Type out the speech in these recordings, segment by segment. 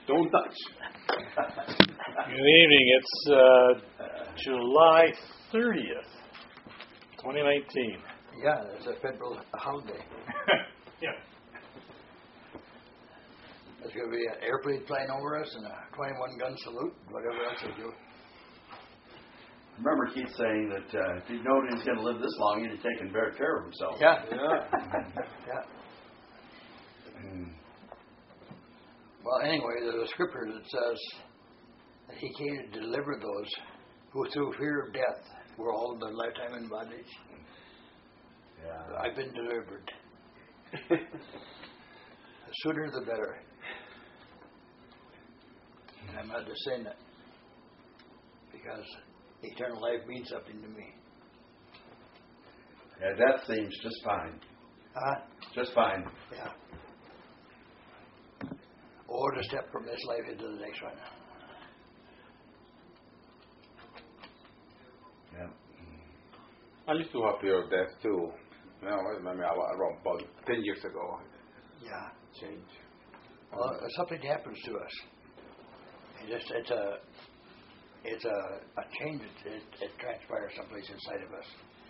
Don't touch. Good evening. It's July 30th, 2019. Yeah, it's a federal holiday. Yeah. There's going to be an airplane flying over us and a 21-gun salute, whatever else they do. I remember Keith saying that if he'd known he was going to live this long, he'd have taken better care of himself. Yeah. Yeah. Well, anyway, there's a scripture that says that he came to deliver those who through fear of death were all their lifetime in bondage. Yeah. I've been delivered. The sooner the better. And I'm not just saying that because eternal life means something to me. Yeah, death seems just fine. Just fine. Yeah. Or to step from this life into the next one. Yeah. I used to have fear of death too. You know, I mean, around about 10 years ago. Yeah. Change. Well, something happens to us. It's a change. It transpires someplace inside of us.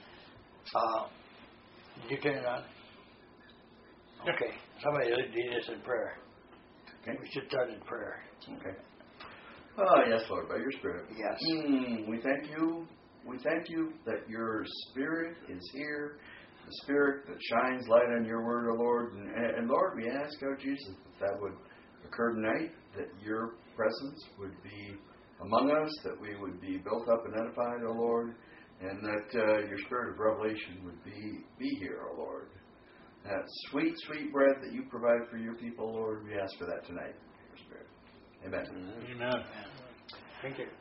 Did you turn it on? Okay. Somebody lead us in prayer. Okay. We should start in prayer. Okay. Oh, yes, Lord, by your Spirit. Yes. We thank you. We thank you that your Spirit is here, the Spirit that shines light on your word, O Lord. And Lord, we ask, oh Jesus, that would occur tonight, that your presence would be among us, that we would be built up and edified, O Lord, and that your Spirit of revelation would be here, O Lord. That sweet, sweet bread that you provide for your people, Lord, we ask for that tonight, your Spirit. Amen. Amen. Thank you.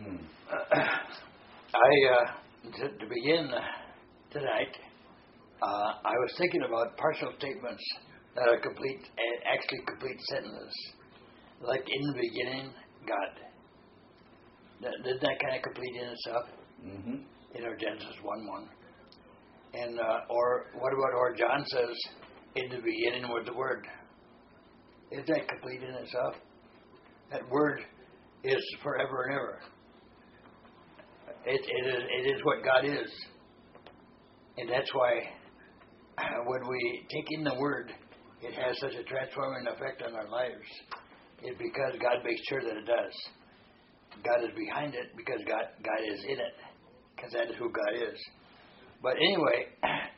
To begin tonight, I was thinking about partial statements that are actually complete sentences. Like in the beginning, God. Isn't that kind of complete in itself? Mm-hmm. Genesis 1:1. And or what about John says, in the beginning was the Word. Is that complete in itself? That Word is forever and ever. It is what God is. And that's why when we take in the Word, it has such a transforming effect on our lives. It's because God makes sure that it does. God is behind it because God is in it. Because that is who God is. But anyway,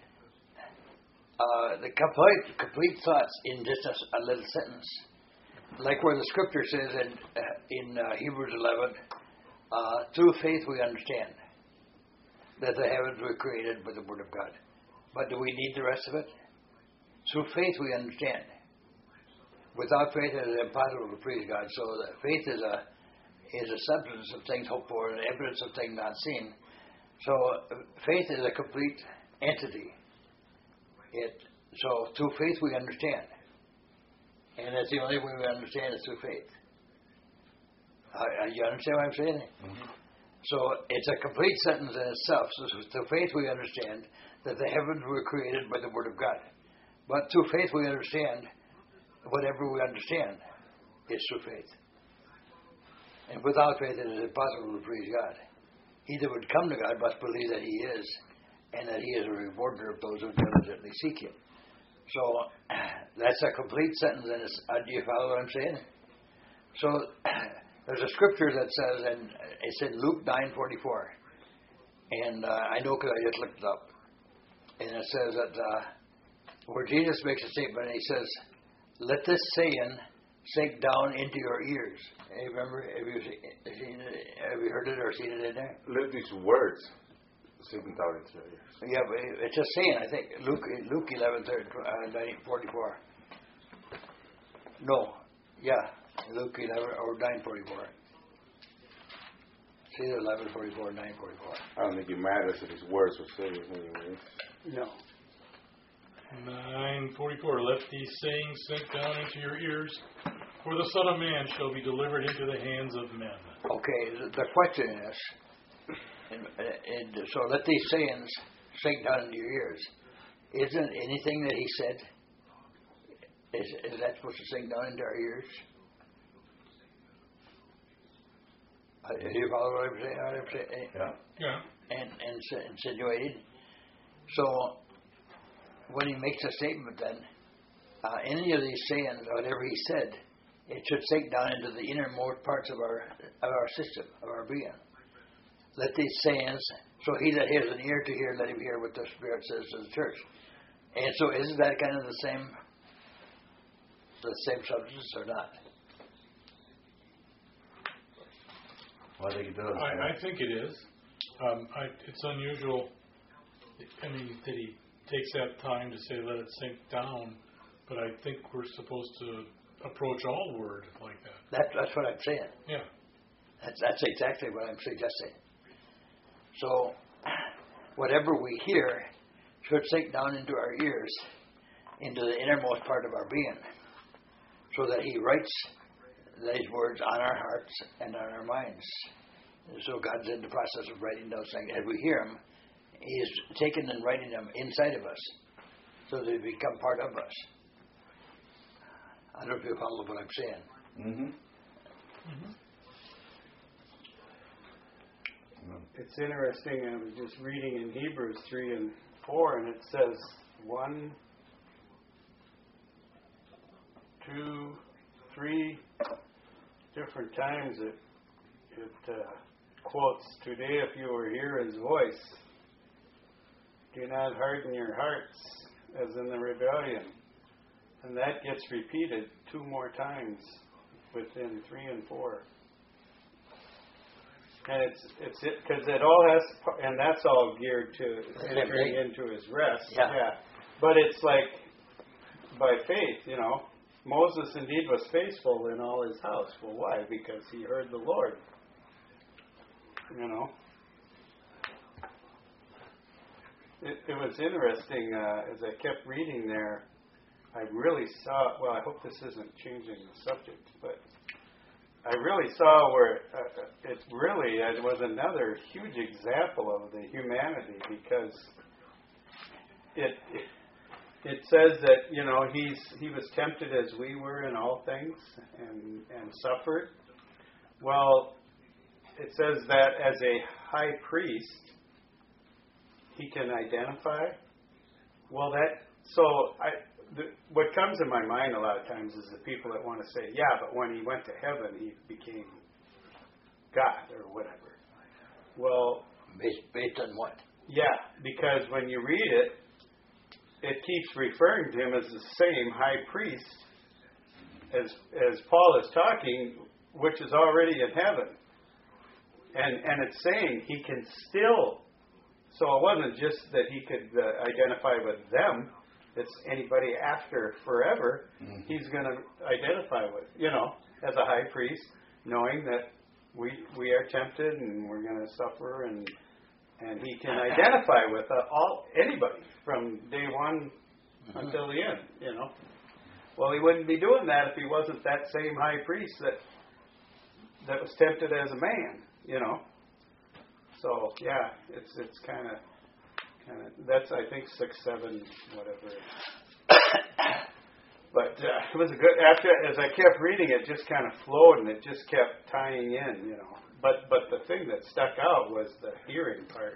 the complete thoughts in just a little sentence, like where the scripture says in Hebrews 11, through faith we understand that the heavens were created by the word of God. But do we need the rest of it? Through faith we understand. Without faith it is impossible to please God. So faith is a substance of things hoped for and evidence of things not seen. So faith is a complete entity. So through faith we understand. And that's the only way we understand is through faith. You understand what I'm saying? Mm-hmm. So it's a complete sentence in itself. So through faith we understand that the heavens were created by the word of God. But through faith we understand whatever we understand is through faith. And without faith it is impossible to please God. He that would come to God must believe that He is, and that He is a rewarder of those who diligently seek Him. So that's a complete sentence. And do you follow what I'm saying? So there's a scripture that says, and it's in Luke 9:44, and I know because I just looked it up, and it says that where Jesus makes a statement, and He says, "Let this saying sink down into your ears." Hey, remember? Have you heard it or seen it in there? Let these words sink down into your ears. Yeah, but it's just saying. I think Luke 11:44. No, yeah, Luke 11 or 9:44. It's either 11:44 or 9:44. I don't think it matters if his words were serious anyway. No. 9:44. Let these sayings sink down into your ears, for the Son of Man shall be delivered into the hands of men. Okay, the question is, and so let these sayings sink down into your ears. Isn't anything that He said, is that supposed to sink down into our ears? You follow what I'm saying? Yeah. Yeah. And insinuated. So when he makes a statement, then any of these sayings, whatever he said, it should sink down into the innermost parts of our system, of our being. Let these sayings. So he that has an ear to hear, let him hear what the Spirit says to the church. And so, isn't that kind of the same substance or not? Well, I think it does. I think it is. It's unusual. I mean, that he takes that time to say let it sink down, but I think we're supposed to approach all word like that. That's what I'm saying. Yeah. That's exactly what I'm suggesting. So, whatever we hear should sink down into our ears, into the innermost part of our being, so that he writes these words on our hearts and on our minds. So God's in the process of writing those things. As we hear them, He is taking and writing them inside of us, so that they become part of us. I don't know if you follow what I'm saying. Mm-hmm. Mm-hmm. It's interesting. I was just reading in Hebrews 3 and 4, and it says 1, 2, 3 different times it quotes, "Today, if you will hear His voice, do not harden your hearts as in the rebellion." And that gets repeated 2 more times within 3 and 4. And it's because it all has, and that's all geared to entering into His rest. Yeah. But it's like by faith, Moses indeed was faithful in all his house. Well, why? Because he heard the Lord. It was interesting as I kept reading there. I really saw. Well, I hope this isn't changing the subject, but I really saw where it was another huge example of the humanity, because it says that he was tempted as we were in all things and suffered. Well, it says that as a high priest he can identify. Well, what comes in my mind a lot of times is the people that want to say, yeah, but when he went to heaven, he became God or whatever. Well, based on what? Yeah, because when you read it, it keeps referring to him as the same high priest as Paul is talking, which is already in heaven. And it's saying he can still, so it wasn't just that he could identify with them. It's anybody after forever, he's going to identify with, as a high priest, knowing that we are tempted and we're going to suffer, and he can identify with anybody from day one until the end, Well, he wouldn't be doing that if he wasn't that same high priest that was tempted as a man, So yeah, it's kind of that's, I think, 6, 7, whatever. But it was a good. After, as I kept reading, it just kind of flowed and it just kept tying in, But the thing that stuck out was the hearing part,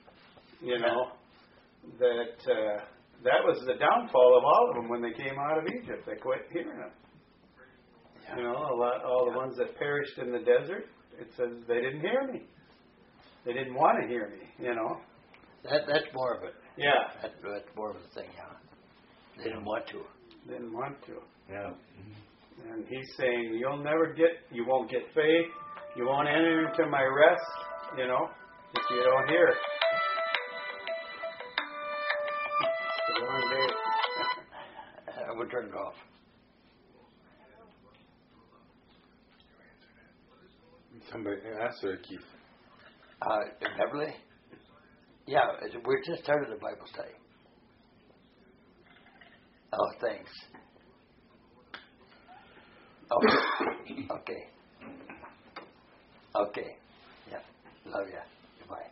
that was the downfall of all of them when they came out of Egypt. They quit hearing him. Yeah. All the ones that perished in the desert. It says they didn't hear me. They didn't want to hear me. That's more of it. Yeah. That's more of the thing, yeah. They didn't want to. Didn't want to. Yeah. And he's saying, you won't get faith, you won't enter into my rest, if you don't hear. It's a long day. I would turn it off. Somebody answer it, Keith. Beverly? Yeah, we just started the Bible study. Oh, thanks. Okay. Okay. Yeah. Love ya. Goodbye.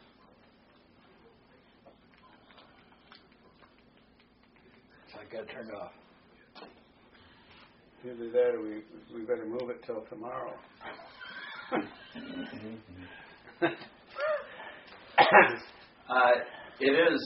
So I got to turn it off. Either that or we better move it till tomorrow. It is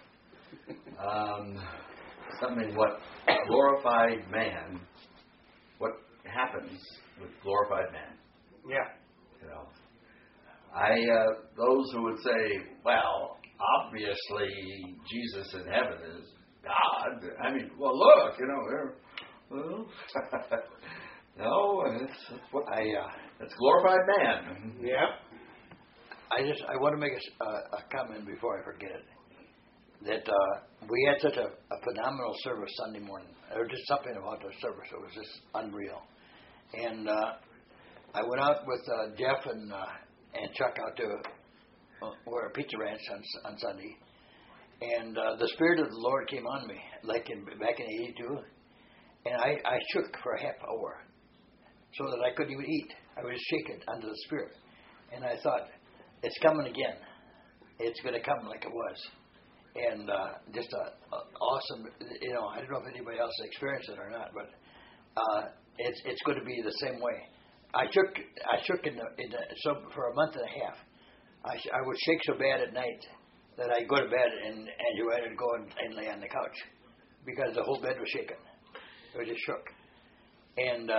something what glorified man, what happens with glorified man. Yeah. You know, those who would say, well, obviously Jesus in heaven is God. I mean, well, look, you know, well, no, it's glorified man. Yeah. I want to make a comment before I forget it. That we had such a phenomenal service Sunday morning. There was just something about the service that was just unreal. And I went out with Jeff and Chuck out to where Pizza Ranch on Sunday. And the Spirit of the Lord came on me, like back in '82. And I shook for a half hour so that I couldn't even eat. I was shaken under the Spirit. And I thought, it's coming again. It's going to come like it was. And just a awesome, you know, I don't know if anybody else experienced it or not, but it's going to be the same way. I shook so for a month and a half. I would shake so bad at night that I'd go to bed and you had to go and lay on the couch because the whole bed was shaking. It was just shook. And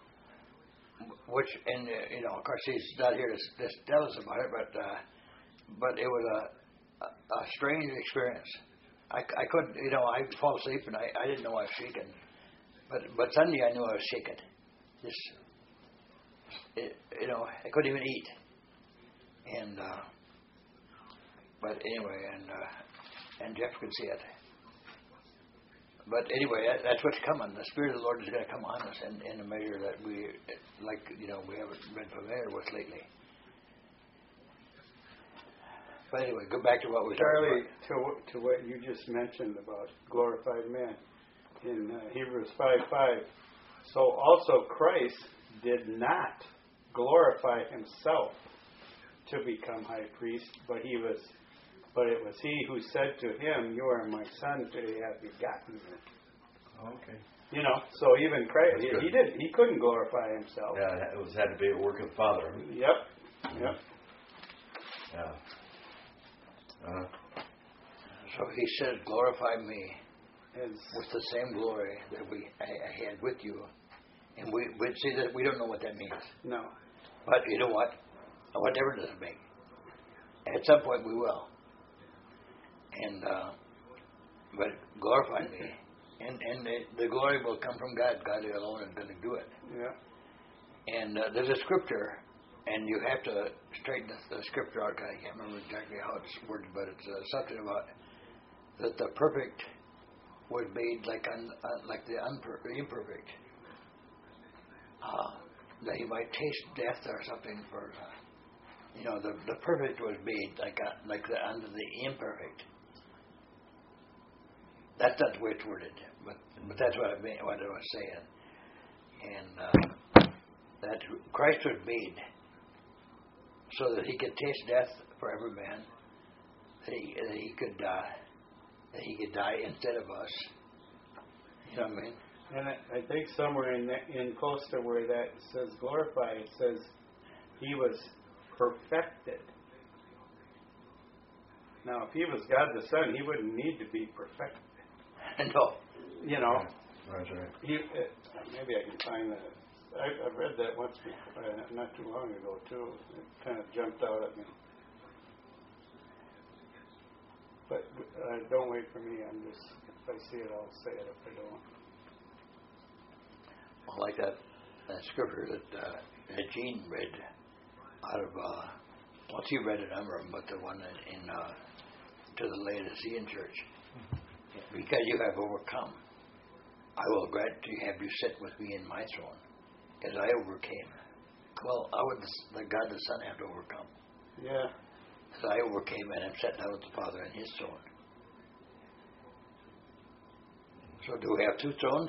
you know, of course he's not here to tell us about it, but it was a strange experience. I couldn't, you know, I'd fall asleep and I didn't know I was shaking. But Sunday I knew I was shaking. You know, I couldn't even eat. And but anyway, and Jeff could see it. But anyway, that's what's coming. The Spirit of the Lord is going to come on us in a measure that we, like, you know, we haven't been familiar with lately. But anyway, go back to what we Charlie, to what you just mentioned about glorified man in Hebrews 5:5. So also Christ did not glorify himself to become high priest, but it was he who said to him, "You are my son; today I have begotten you." Okay. You know, so even Christ, he couldn't glorify himself. Yeah, it had to be a work of the Father. Yep. Yeah. So he said, glorify me with the same glory that I had with you. And we'd say that we don't know what that means. No. But you know what? Whatever does it mean. At some point we will. And but glorify me. And the glory will come from God. God alone is going to do it. Yeah. And there's a scripture, and you have to straighten the scripture out. I can't remember exactly how it's worded, but it's something about that the perfect was made like the imperfect. That he might taste death or something for, you know, the perfect was made like under the imperfect. That's not the way it's worded, but that's what I was saying. And that Christ was made so that he could taste death for every man, that he could die instead of us. You know what I mean? And I think somewhere in close to where that says glorify, it says he was perfected. Now, if he was God the Son, he wouldn't need to be perfected. No. You know. That's right. Maybe I can find that. I read that once before, not too long ago, too. It kind of jumped out at me. But don't wait for me. If I see it, I'll say it. If I don't. I like that scripture that Gene read out of, well, she read a number of them, but the one in to the Laodicean church. Because you have overcome, I will grant to have you sit with me in my throne, as I overcame. Well, how would the God the Son have to overcome? Yeah. As I overcame and am set down with the Father in his throne. So do we have two thrones?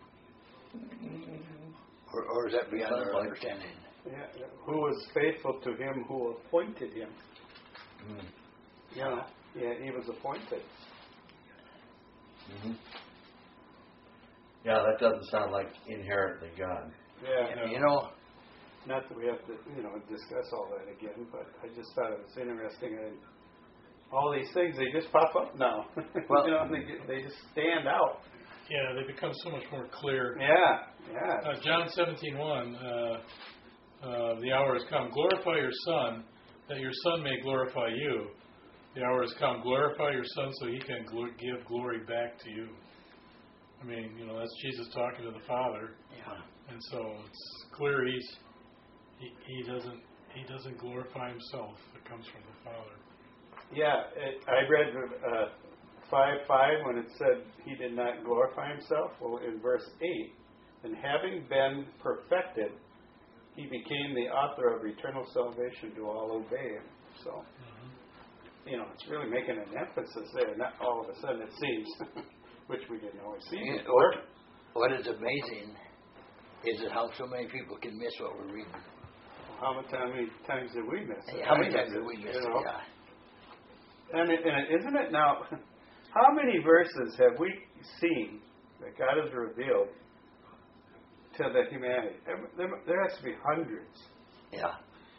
Or is that beyond our understanding? Yeah. Who was faithful to him who appointed him? You know, yeah, he was appointed. Mm-hmm. Yeah, that doesn't sound like inherently God. Yeah. And, you know, not that we have to, discuss all that again, but I just thought it was interesting. All these things, they just pop up now. Well, and they just stand out. Yeah, they become so much more clear. Yeah. John 17:1, the hour has come. Glorify your Son, that your Son may glorify you. The hour has come. Glorify your Son so He can give glory back to you. I mean, that's Jesus talking to the Father. Yeah. And so it's clear he doesn't glorify Himself. It comes from the Father. Yeah, I read 5:5 when it said He did not glorify Himself. Well, in verse 8, and having been perfected, He became the author of eternal salvation to all obey Him. So, it's really making an emphasis there. Not all of a sudden it seems, which we didn't always see before. What is amazing is that how so many people can miss what we're reading. How many times did we miss it? How many times did we miss it? Yeah. And isn't it now, how many verses have we seen that God has revealed to the humanity? There has to be hundreds. Yeah.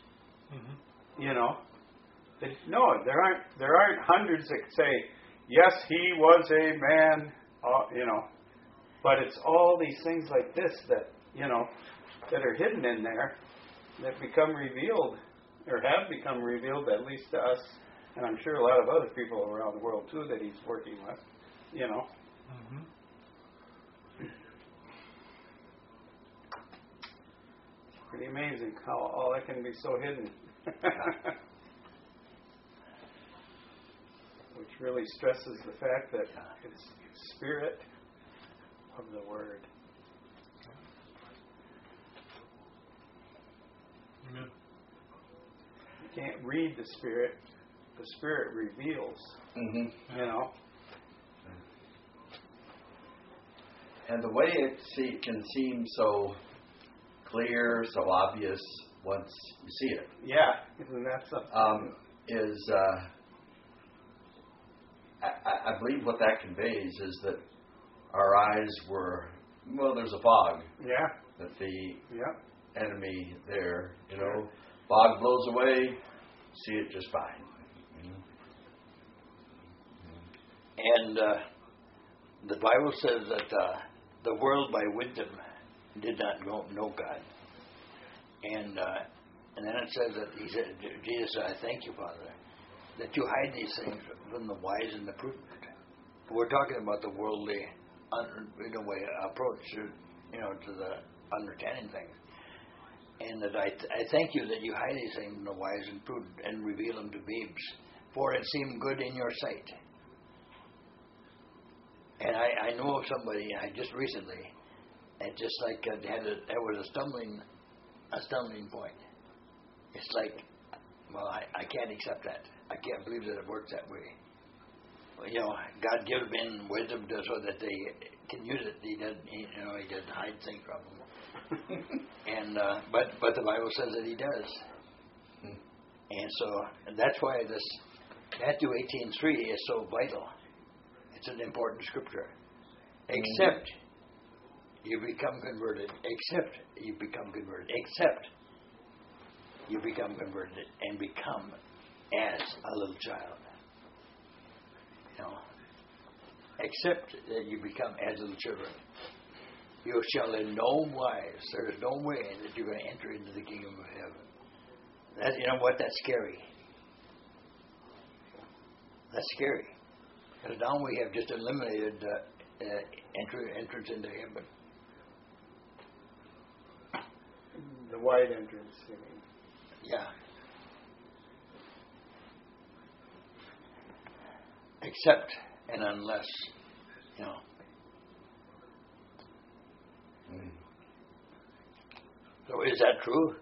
No, there aren't hundreds that say, yes, He was a man, but it's all these things like this that, that are hidden in there that become revealed, or have become revealed, at least to us, and I'm sure a lot of other people around the world too that He's working with, It's pretty amazing how all that can be so hidden. Which really stresses the fact that it's Spirit of the Word. Amen. You can't read the Spirit. The Spirit reveals. And the way it can seem so clear, so obvious once you see it. Yeah, isn't that something? I believe what that conveys is that our eyes were, there's a fog. Yeah. That the enemy there, fog blows away, see it just fine. And the Bible says that the world by wisdom did not know God. And then it says that Jesus said, I thank you, Father, that you hide these things from the wise and the prudent. We're talking about the worldly way approach to the understanding things. And that I thank you that you hide these things from the wise and prudent and reveal them to babes, for it seemed good in your sight. And I know of somebody, I just recently, and just like there was a stumbling point. It's like, I can't accept that. I can't believe that it works that way. God gives men wisdom so that they can use it. He doesn't hide things from them. And but the Bible says that He does. And so that's why this Matthew 18:3 is so vital. It's an important scripture. Except you become converted. Except you become converted. Except you become converted and become as a little child. Except that you become as little children. You shall in no wise, there is no way that you're going to enter into the kingdom of heaven. That's scary. That's scary. Because now we have just eliminated entrance into heaven. The wide entrance, you mean? Yeah. Except and unless, So is that true?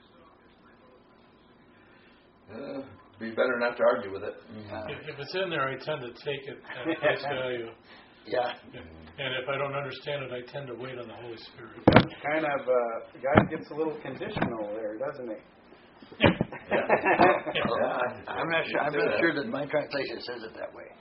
Be better not to argue with it. If it's in there, I tend to take it at face value. Yeah. And if I don't understand it, I tend to wait on the Holy Spirit. Kind of, God gets a little conditional there, doesn't He? I'm not sure. I'm not sure that my translation says it that way.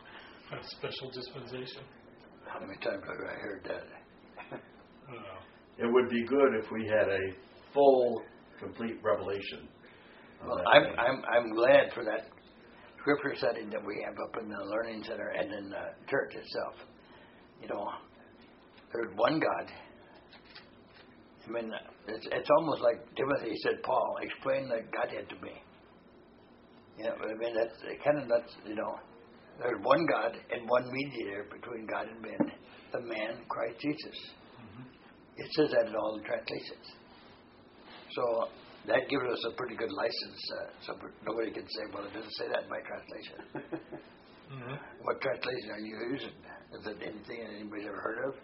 A special dispensation. How many times have I heard that? it would be good if we had a full, complete revelation. Well, I'm glad for that scripture study that we have up in the Learning Center and in the church itself. You know, there's one God. I mean, it's almost like Timothy said, Paul, explain the Godhead to me. You know, I mean, that's kind of nuts, you know. There's one God and one mediator between God and men, the man, Christ Jesus. Mm-hmm. It says that in all the translations. So that gives us a pretty good license. So nobody can say, well, it doesn't say that in my translation. Mm-hmm. What translation are you using? Is it anything anybody's ever heard of?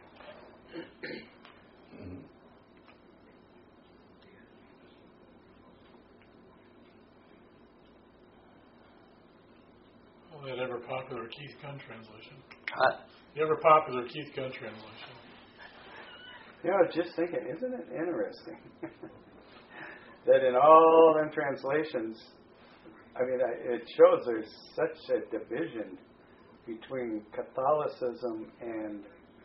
Mm-hmm. That ever popular Keith Gunn translation. Huh? The ever popular Keith Gunn translation. You know, I was just thinking, isn't it interesting that in all them translations, I mean, it shows there's such a division between Catholicism and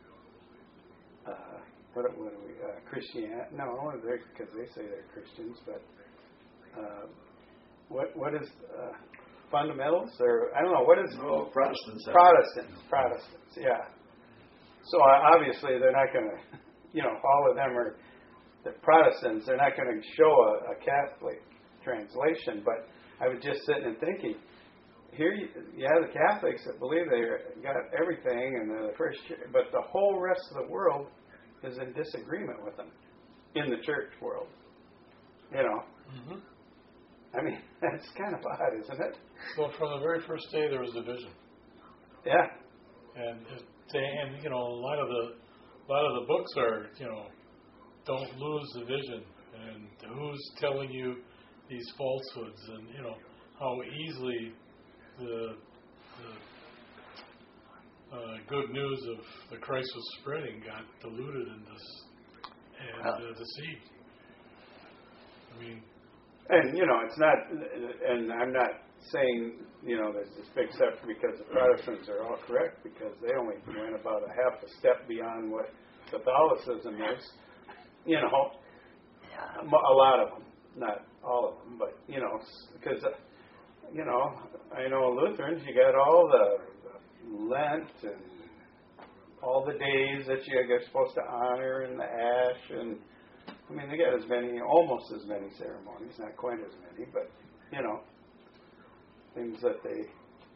Christianity. No, because they say they're Christians, but what is fundamentals, or I don't know, what is Protestants? Protestants, yeah. So obviously they're not going to, all of them are the Protestants. They're not going to show a Catholic translation. But I was just sitting and thinking, here you have the Catholics that believe they got everything and they're the first, but the whole rest of the world is in disagreement with them in the church world. Mm-hmm. I mean, that's kind of odd, isn't it? Well, from the very first day, there was division. Yeah. And a lot of the books are, don't lose the vision, and who's telling you these falsehoods, and how easily the good news of the Christ was spreading got diluted and deceived. I mean. And, it's not, and I'm not saying, there's this big step because the Protestants are all correct, because they only went about a half a step beyond what Catholicism is, a lot of them, not all of them, but, because, I know Lutherans, you got all the Lent and all the days that you're supposed to honor and the ash, and I mean, they got almost as many ceremonies, not quite as many, but, things that they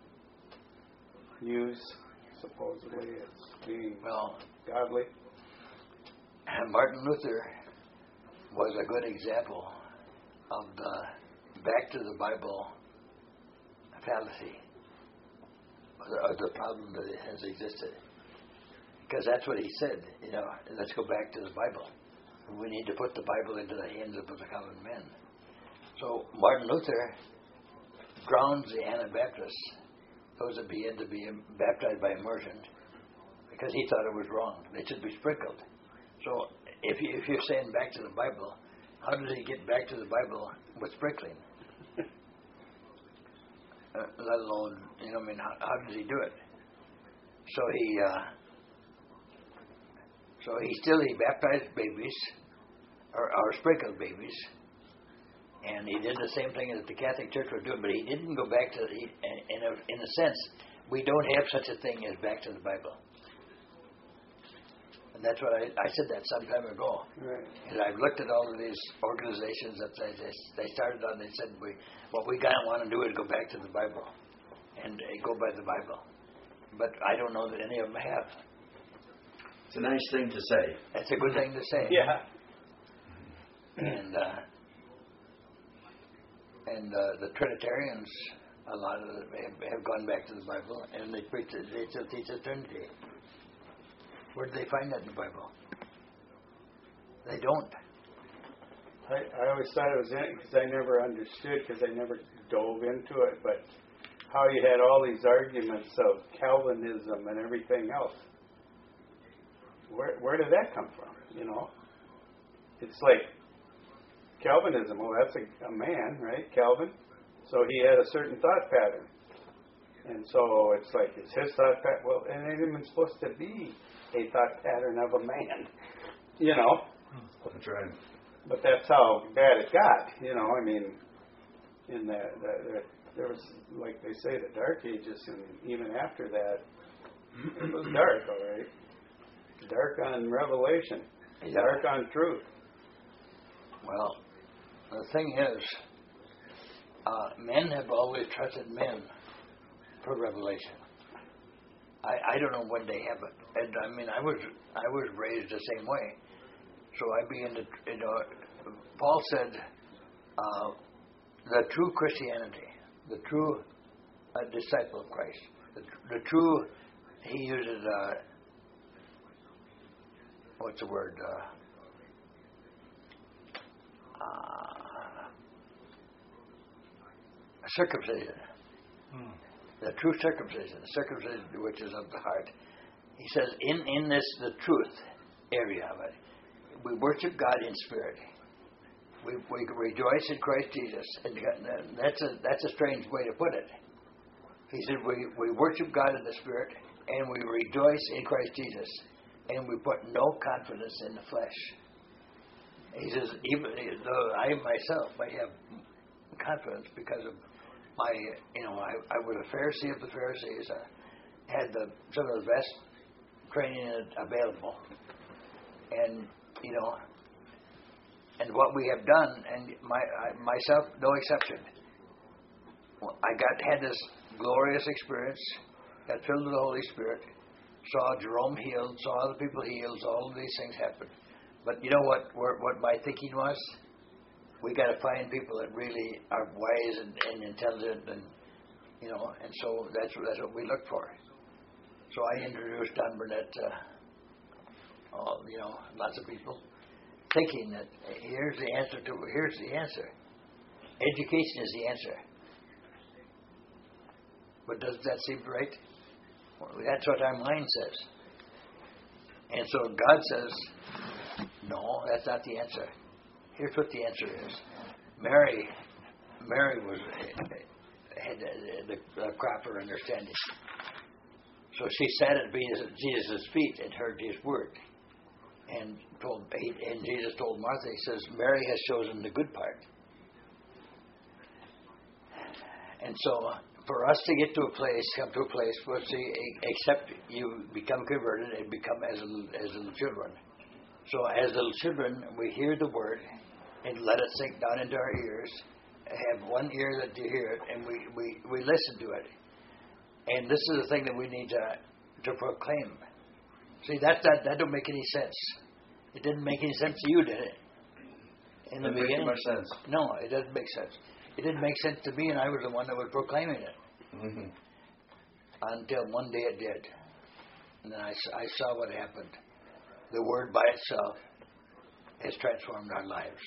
use supposedly as being godly. Martin Luther was a good example of the back to the Bible fallacy, or the problem that it has existed. Because that's what he said, let's go back to the Bible. We need to put the Bible into the hands of the common men. So Martin Luther grounds the Anabaptists, those that began to be baptized by immersion, because he thought it was wrong. They should be sprinkled. So if you're saying back to the Bible, how does he get back to the Bible with sprinkling? Let alone, how does he do it? So he baptized babies, or sprinkled babies, and he did the same thing that the Catholic Church was doing, but he didn't go back to, in a sense, we don't have such a thing as back to the Bible. And that's what I said that some time ago. Right. And I've looked at all of these organizations that they started on, they said, what we want to do is go back to the Bible, and go by the Bible. But I don't know that any of them have. It's a nice thing to say. That's a good thing to say. Yeah. And the Trinitarians, a lot of them have gone back to the Bible, and they still teach the Trinity. Where did they find that in the Bible? They don't. I always thought it was in it because I never understood, because I never dove into it, but how you had all these arguments of Calvinism and everything else. Where did that come from? It's like Calvinism. Well, that's a man, right? Calvin. So he had a certain thought pattern, and so it's like it's his thought pattern. Well, it ain't even supposed to be a thought pattern of a man. You know, That's right. but that's how bad it got. You know, I mean, in there was, like they say, the Dark Ages, and even after that, it was dark, all right. Dark on revelation, dark on truth. Well, the thing is, men have always trusted men for revelation. I don't know when they have it, and I mean I was raised the same way. So I began to, Paul said, the true Christianity, the true disciple of Christ, the true, he uses, what's the word? Circumcision. The true circumcision, the circumcision which is of the heart. He says, in this, the truth area of it, we worship God in spirit. We rejoice in Christ Jesus. And that's a strange way to put it. He said, we worship God in the spirit, and we rejoice in Christ Jesus, and we put no confidence in the flesh. He says, even though I myself might have confidence because of my, I was a Pharisee of the Pharisees. I had some of the best training available, and and what we have done, and myself no exception. I had this glorious experience, got filled with the Holy Spirit, saw Jerome healed, saw other people healed, all of these things happen. But you know what my thinking was? We got to find people that really are wise and intelligent, and and so that's what we look for. So I introduced Don Burnett to lots of people, thinking that here's the answer. Education is the answer. But does that seem right? Well, that's what our mind says. And so God says, no, that's not the answer. Here's what the answer is. Mary had the proper understanding. So she sat at Jesus' feet and heard his word. And Jesus told Martha, he says, Mary has chosen the good part. And so for us to get to a place, come to a place where except you become converted and become as little children. So as little children, we hear the word and let it sink down into our ears. Have one ear that you hear it, and we listen to it. And this is the thing that we need to proclaim. See, that don't make any sense. It didn't make any sense to you, did it? In the beginning, much sense. No, it doesn't make sense. It didn't make sense to me, and I was the one that was proclaiming it. Mm-hmm. Until one day it did. And then I saw what happened. The Word by itself has transformed our lives.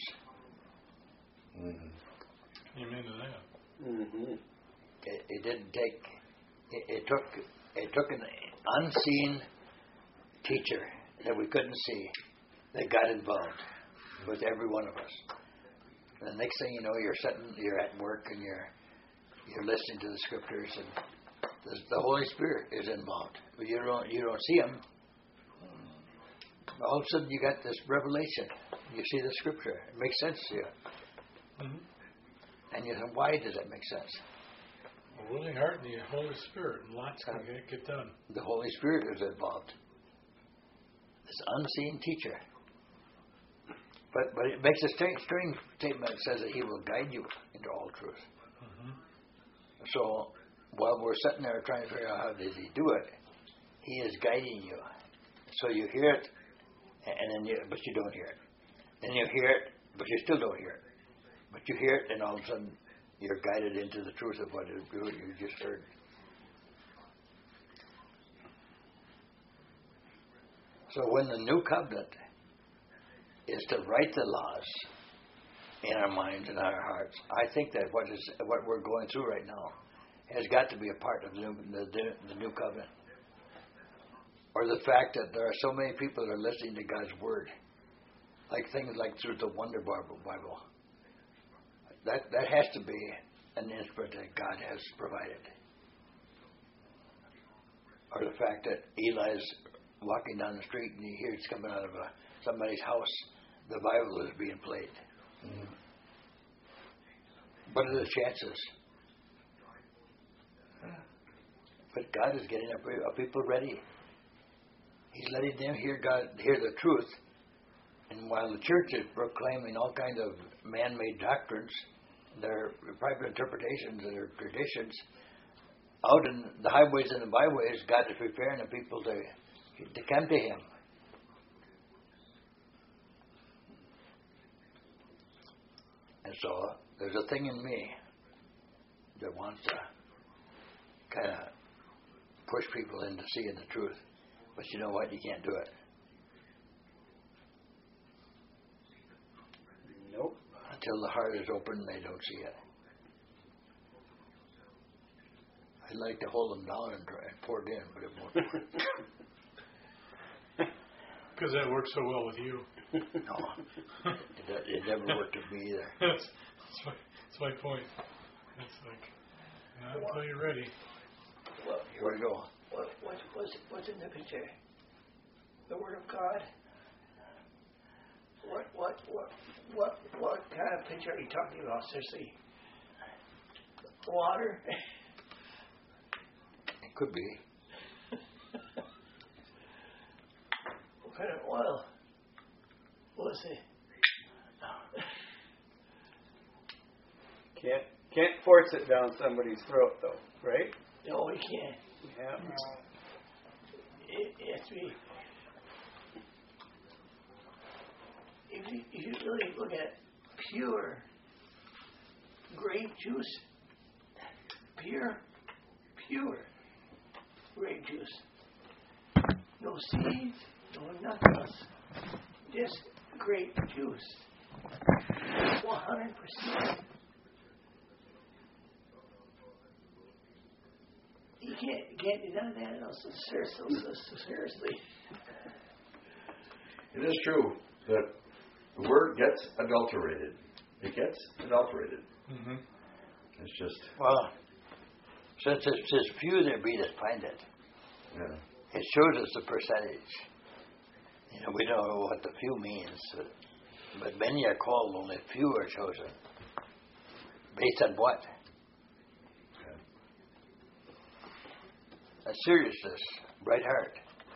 Mm-hmm. Amen to that. Mm-hmm. It didn't take... It took an unseen teacher that we couldn't see that got involved with every one of us. And the next thing you know, you're at work and you're listening to the scriptures, and the Holy Spirit is involved, but you don't see him. All of a sudden, you got this revelation. You see the scripture; it makes sense to you. Mm-hmm. And you think, why does that make sense? A willing heart and the Holy Spirit, and lots can get done. The Holy Spirit is involved. This unseen teacher. But it makes a strange statement. It says that he will guide you into all truth. Mm-hmm. So while we're sitting there trying to figure out how does he do it, he is guiding you. So you hear it, and then but you don't hear it. Then you hear it, but you still don't hear it. But you hear it, and all of a sudden you're guided into the truth of what you just heard. So when the new covenant is to write the laws in our minds and our hearts, I think that what we're going through right now has got to be a part of the new covenant. Or the fact that there are so many people that are listening to God's word, like things like through the Wonder Bible. That has to be an instrument that God has provided. Or the fact that Eli's walking down the street and he hears coming out of somebody's house, the Bible is being played. What are the chances? But God is getting a people ready. He's letting them hear the truth. And while the church is proclaiming all kinds of man-made doctrines, their private interpretations and their traditions, out in the highways and the byways, God is preparing the people to come to Him. And so there's a thing in me that wants to kind of push people into seeing the truth. But you know what? You can't do it. Nope. Until the heart is open, they don't see it. I'd like to hold them down and pour it in, but it won't work. Because that works so well with you. No. It never worked with me either. That's my point. It's like, not until you're ready. Here we go. What's in the picture? The Word of God. What kind of picture are you talking about? Seriously, water. It could be. What kind of oil? What's it? Can't force it down somebody's throat, though, right? No, we can't. Yeah. It has to be. If you really look at pure grape juice, pure grape juice, no seeds, no nothing else, just grape juice, 100%. You can't do none of that else. Seriously. It is true that the word gets adulterated. It gets adulterated. Mm-hmm. It's just... Well, since it says few there be that find it, Yeah. it shows us the percentage. You know, we don't know what the few means, but many are called, only few are chosen. Based on what? A seriousness, bright heart.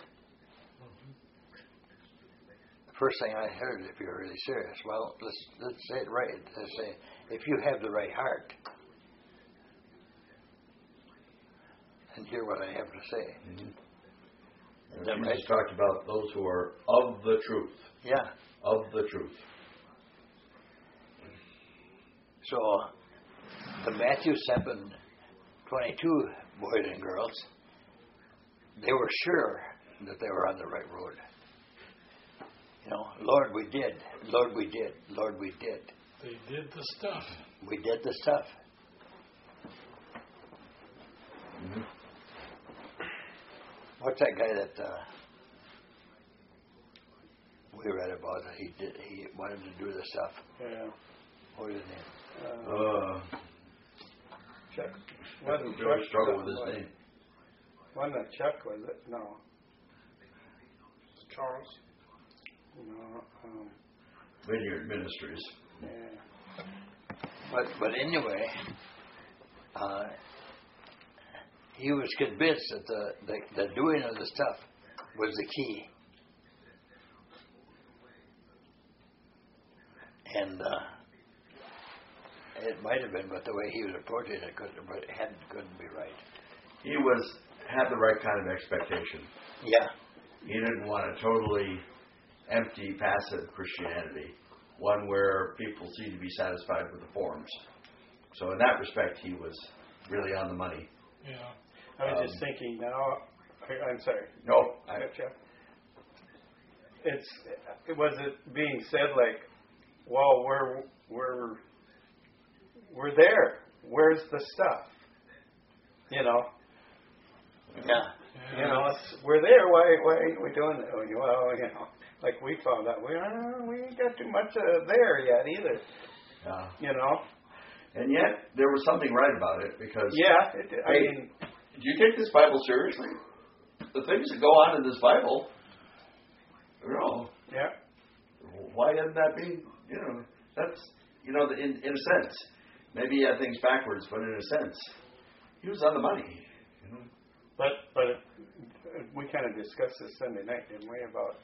The first thing I heard, if you're really serious, well, let's say it right. Let's say, if you have the right heart, and hear what I have to say. Mm-hmm. Is that Jesus right? talked about those who are of the truth. Yeah. Of the truth. So, the Matthew 7:22 boys and girls, they were sure that they were on the right road. You know, Lord, we did. Lord, we did. Lord, we did. They did the stuff. We did the stuff. Mm-hmm. What's that guy that we read about? He wanted to do the stuff. Yeah. What was his name? Chuck. I Wasn't really Chuck struggle with something, his name. Wasn't Chuck, was it? No. Charles. No. Vineyard Ministries. Yeah. But anyway, he was convinced that the doing of the stuff was the key. And it might have been, but the way he was approaching it couldn't be right. He had the right kind of expectation. Yeah. He didn't want a totally empty, passive Christianity, one where people seem to be satisfied with the forms. So in that respect, he was really on the money. Yeah. I was just thinking now. I'm sorry. No, Gotcha. Was it being said like, well, we're there. Where's the stuff? You know. Yeah. You know, we're there. Why ain't we doing that? Well, you know, like we found out, we ain't got too much there yet either. Yeah. You know. And yet there was something right about it because. Yeah. I mean, do you take this Bible seriously? The things that go on in this Bible, you know, yeah. why isn't that being, that's, in a sense, maybe he had things backwards, but in a sense, he was on the money. But we kind of discussed this Sunday night, didn't we, about,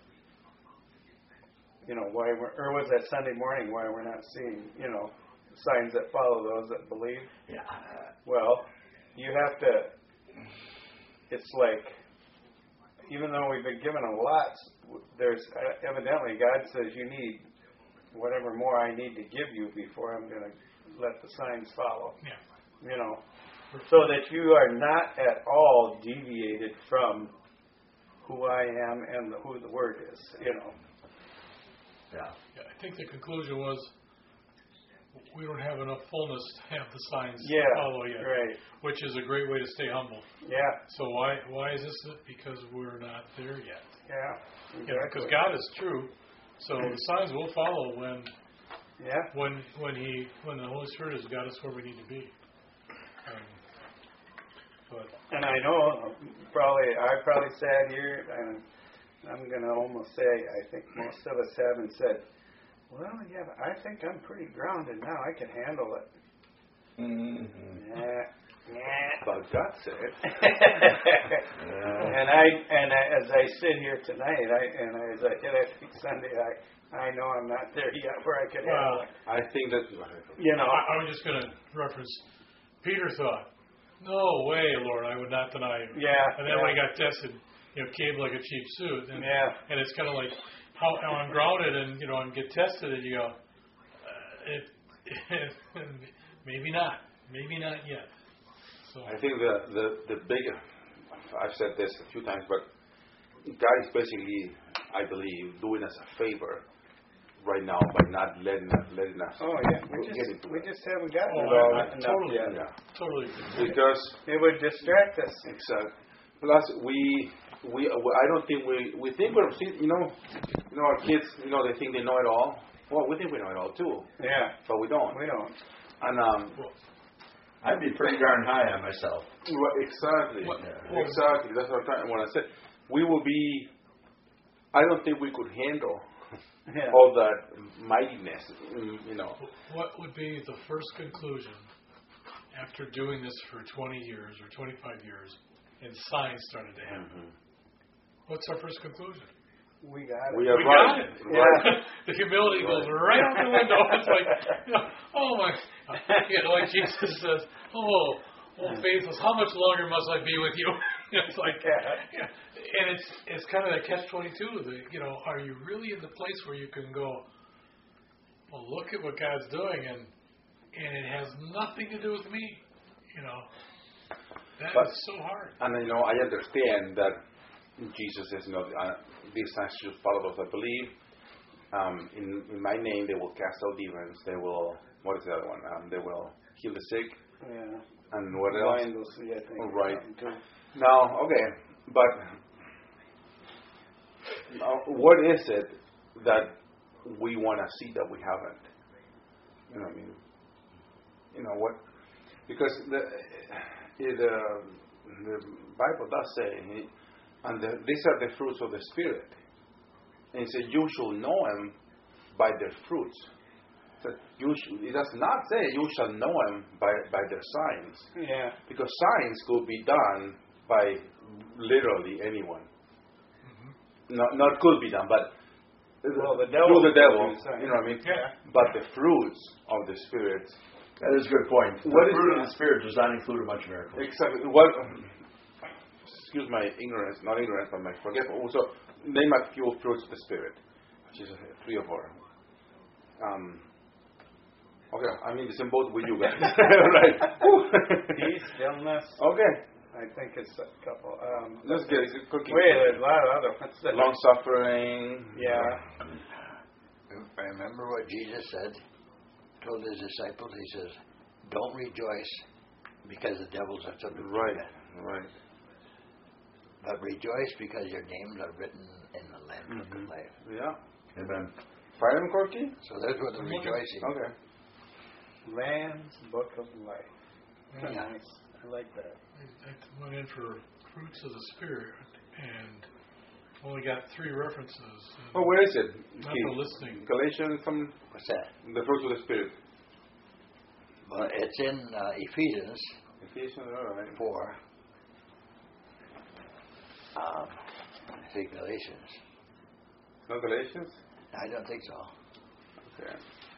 why or was that Sunday morning, why we're not seeing, signs that follow those that believe? Yeah. Well, you have to, it's like, even though we've been given a lot, there's evidently God says you need whatever more I need to give you before I'm going to let the signs follow. Yeah. So that you are not at all deviated from who I am and who the Word is. Yeah. I think the conclusion was we don't have enough fullness to have the signs to follow yet. Right. Which is a great way to stay humble. Yeah. So why is this? Because we're not there yet. Yeah. Exactly. Because God is true, so the signs will follow when the Holy Spirit has got us where we need to be. And I know I probably sat here and I'm going to almost say I think most of us haven't said, well, yeah, I think I'm pretty grounded now. I can handle it. Mm-hmm. But God said. And as I sit here tonight, as I think Sunday, I know I'm not there yet where I can handle it. I think that I was just going to reference Peter thought, no way, Lord, I would not deny you. Yeah. And then when he got tested, came like a cheap suit. And, and it's kind of like how I'm grounded and I get tested and you go, maybe not yet. So I think the big, I've said this a few times, but God is basically, I believe, doing us a favor right now by not letting us. Oh yeah, we just haven't gotten it all enough totally, yet. yeah. Totally. Because it would distract us. Exactly. Plus, I don't think we think we're, our kids, they think they know it all. Well, we think we know it all too. Yeah. But we don't. We don't. And I'd be pretty darn high on myself. Exactly. Yeah. Exactly. That's what I said. We will be. I don't think we could handle all that mightiness. What would be the first conclusion after doing this for 20 years or 25 years, and signs started to happen? Mm-hmm. What's our first conclusion? We got it. We got it. Right. The humility goes right out the window. It's like, oh my, like Jesus says, oh faithless, how much longer must I be with you? It's like, and it's kind of a catch-22. Are you really in the place where you can go, well, look at what God's doing, and it has nothing to do with me. That is so hard. And I understand that Jesus says, these signs should follow those that believe. In my name, they will cast out demons. They will. What is the other one? They will heal the sick. Yeah. And what else? Blind will see, I think. Oh, right. Now, okay, but what is it that we want to see that we haven't? You know what I mean? What? Because the Bible does say, these are the fruits of the Spirit. And it says, you shall know them by their fruits. So it does not say you shall know them by their signs. Yeah. Because signs could be done by literally anyone. Mm-hmm. Not could be done, but the devil through the devil. You know what I mean? Yeah. But the fruits of the Spirit. That is a good point. The fruit of the Spirit does not include a bunch of miracles. Exactly. Excuse my ignorance, not ignorance, but my forgetful. So, name a few fruits of the Spirit, which is 3 or 4. Okay, I'm in the same boat with you guys. Right. Peace, gentleness. Okay. I think it's a couple. Let's get it. Cooking. Wait, there's a lot of other ones. Long suffering. Yeah. I remember what Jesus said, told his disciples, he says, don't rejoice because the devils are subject to death. Right. But rejoice because your names are written in the Lamb's Book of Life. Yeah. Amen. Fire and Corky? So there's where the rejoicing. Okay. Lamb's Book of Life. Yeah. Nice. I like that. I went in for fruits of the Spirit, and only got 3 references. Oh, where is it? Not the listing. Galatians, What's that? the fruits of the Spirit. Well, it's in Ephesians Ephesians, all right. 4. I think Galatians. No Galatians? I don't think so. Okay.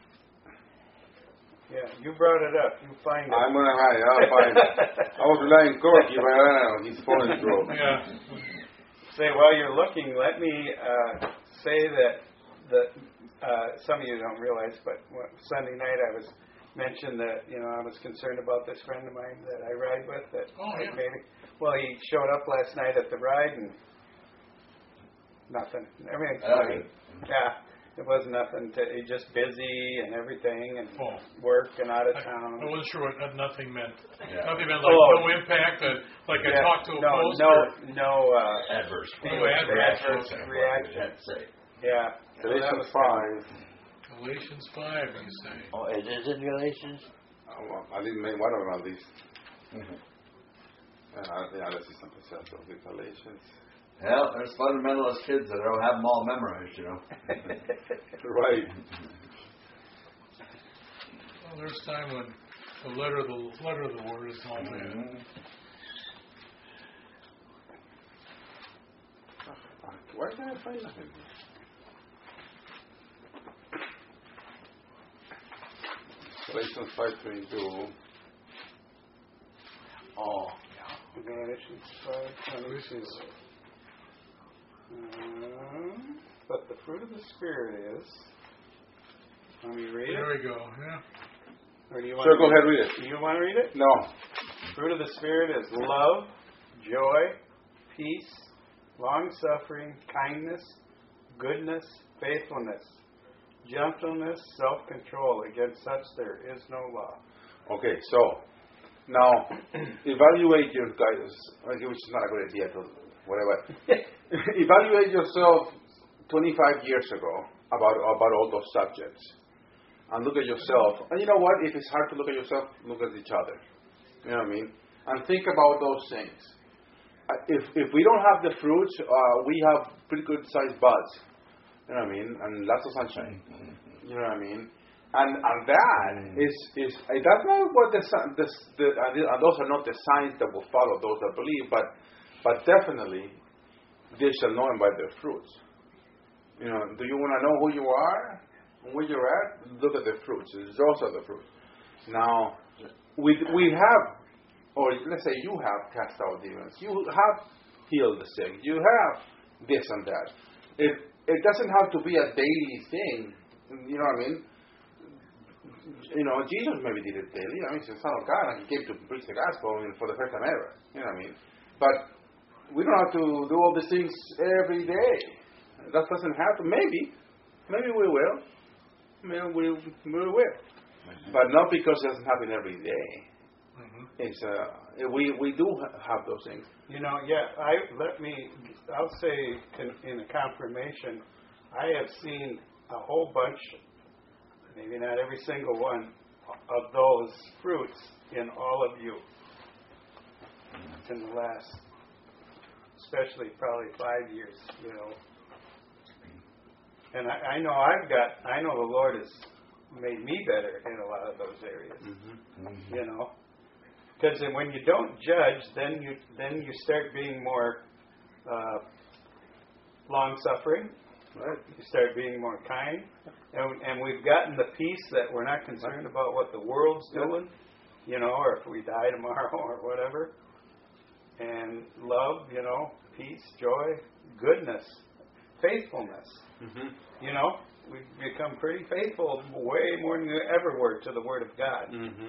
Yeah, you brought it up. You find it. I'll find it. I was relying on Corky, but I don't know. His phone is broke. Yeah. Say, while you're looking, let me say that some of you don't realize, but Sunday night I was mentioned that I was concerned about this friend of mine that I ride with. That well, he showed up last night at the ride and nothing. Everything's fine. Yeah, it was nothing. He's just busy and everything and work and out of town. I wasn't sure what nothing meant. Yeah. Nothing meant like no impact. I talked to a post. No adverse reaction. Yeah. Galatians 5. Galatians 5, you say? Oh, it is in Galatians? I didn't make one of these. This is something else. Okay, Galatians. Well, there's fundamentalist kids that don't have them all memorized, Right. Well, there's time when the letter of the word is not bad. Why can't I find nothing? Galatians 5:22. Oh, Galatians 5:22. But the fruit of the Spirit is. Let me read it. There we go. Yeah. Or do you want Sure, go ahead, read it. Do you want to read it? No. Fruit of the Spirit is love, joy, peace, long-suffering, kindness, goodness, faithfulness, gentleness, self-control. Against such there is no law. Okay, so now evaluate your guys, which is not a good idea to whatever. Evaluate yourself 25 years ago about all those subjects, and look at yourself. And you know what? If it's hard to look at yourself, look at each other. You know what I mean? And think about those things. If we don't have the fruits, we have pretty good sized buds. You know what I mean? And lots of sunshine. You know what I mean? And that is that's not what those are not the signs that will follow those that believe, but definitely they shall know them by their fruits. You know, do you want to know who you are and where you're at? Look at the fruits. Those are the fruits. Now we have, or let's say you have cast out demons. You have healed the sick. You have this and that. It doesn't have to be a daily thing. You know what I mean? You know, Jesus maybe did it daily. I mean, he's the Son of God, and he came to preach the gospel for the first time ever. You know what I mean? But we don't have to do all these things every day. That doesn't happen. Maybe we will. Maybe we will. But not because it doesn't happen every day. It's we do have those things. You know, I'll say in a confirmation, I have seen a whole bunch, maybe not every single one, of those fruits in all of you in the last, especially probably 5 years, And I know the Lord has made me better in a lot of those areas, Because when you don't judge, then you start being more long-suffering. Right. You start being more kind. And we've gotten the peace that we're not concerned about what the world's doing, or if we die tomorrow or whatever. And love, peace, joy, goodness, faithfulness. We've become pretty faithful, way more than you ever were to the Word of God.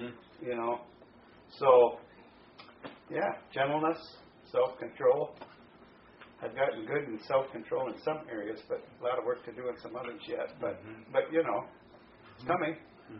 So, gentleness, self-control. I've gotten good in self-control in some areas, but a lot of work to do in some others yet. But it's coming.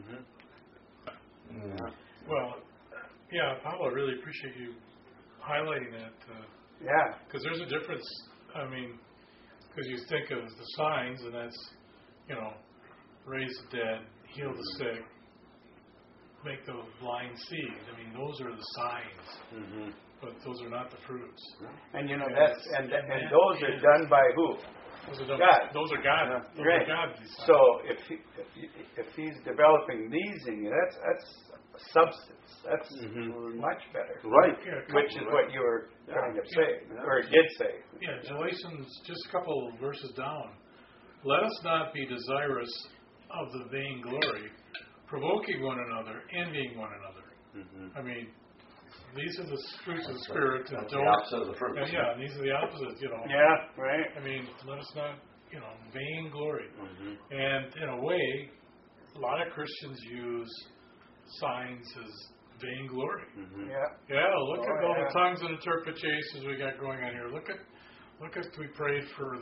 Well, Paulo, I really appreciate you highlighting that. Because there's a difference. I mean, because you think of the signs, and that's, raise the dead, heal the sick, make the blind see. I mean, those are the signs. but those are not the fruits. And you know that's and those are done by who? Those are God. Those are God. Those Right. are God decided. So if he's developing these in you, that's substance. That's much better. Right. Which is what you were trying to say, or did say. Yeah, Galatians, just a couple verses down. Let us not be desirous of the vainglory, provoking one another, envying one another. I mean, these are the fruits of the Spirit. And That's the opposite of the fruits. and these are the opposites, Yeah, right. I mean, let us not, vainglory. And in a way, a lot of Christians use signs as vainglory. Yeah. Yeah, look at all the tongues and interpretations we got going on here. Look at we prayed for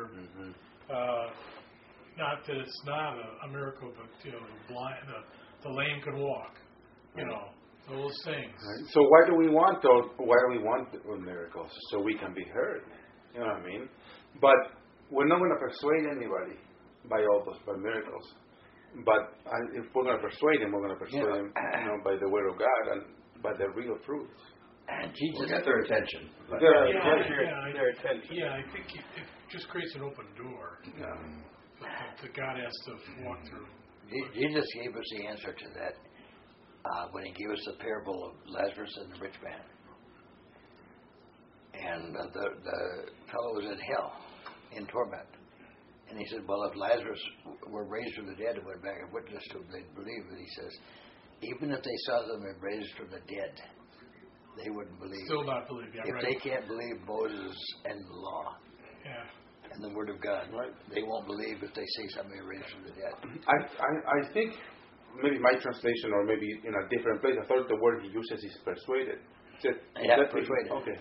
not that it's not a miracle, but the blind, the lame can walk. Those things. Right. So why do we want those? Why do we want the miracles? So we can be heard. You know what I mean? But we're not going to persuade anybody by miracles. But if we're going to persuade them, we're going to persuade them, by the word of God and by the real fruits. And Jesus We'll get their attention. Their attention. Yeah, I think it just creates an open door that God has to walk through. Jesus gave us the answer to that when he gave us the parable of Lazarus and the rich man. And the fellow was in hell, in torment. And he said, well, if Lazarus were raised from the dead and went back and witnessed to him, they'd believe. And he says, even if they saw them raised from the dead, they wouldn't believe. Still not believe, if they can't believe Moses and the law and the Word of God, they won't believe if they see somebody raised from the dead. I think maybe my translation or maybe in a different place, I thought the word he uses is persuaded. Persuaded. Okay.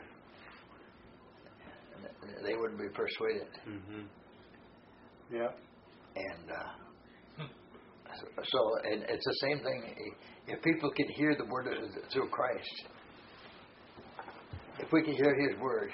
They wouldn't be persuaded. Yeah. And and it's the same thing. If people can hear the word through Christ, if we can hear His word,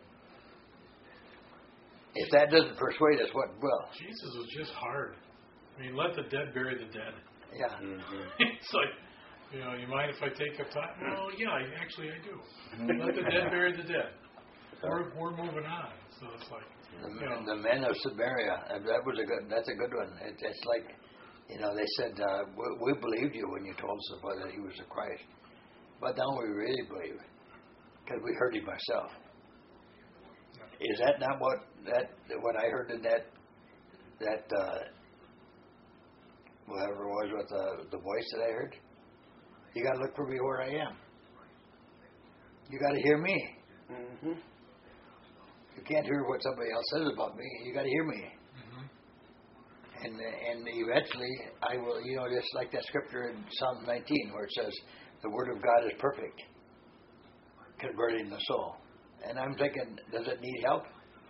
if that doesn't persuade us, what will? Jesus was just hard. I mean, let the dead bury the dead. Yeah. It's like, you mind if I take up time? Well, yeah, I do. Let the dead bury the dead. We're moving on. So it's like the men of Samaria. That's a good one. It's like, they said, we believed you when you told us that He was the Christ, but now we really believe because we heard Him ourselves. Is that not what I heard in that whatever it was with the voice that I heard? You got to look for me where I am. You got to hear me. You can't hear what somebody else says about me. You got to hear me. And eventually, I will. Just like that scripture in Psalm 19, where it says, "The word of God is perfect, converting the soul." And I'm thinking, does it need help?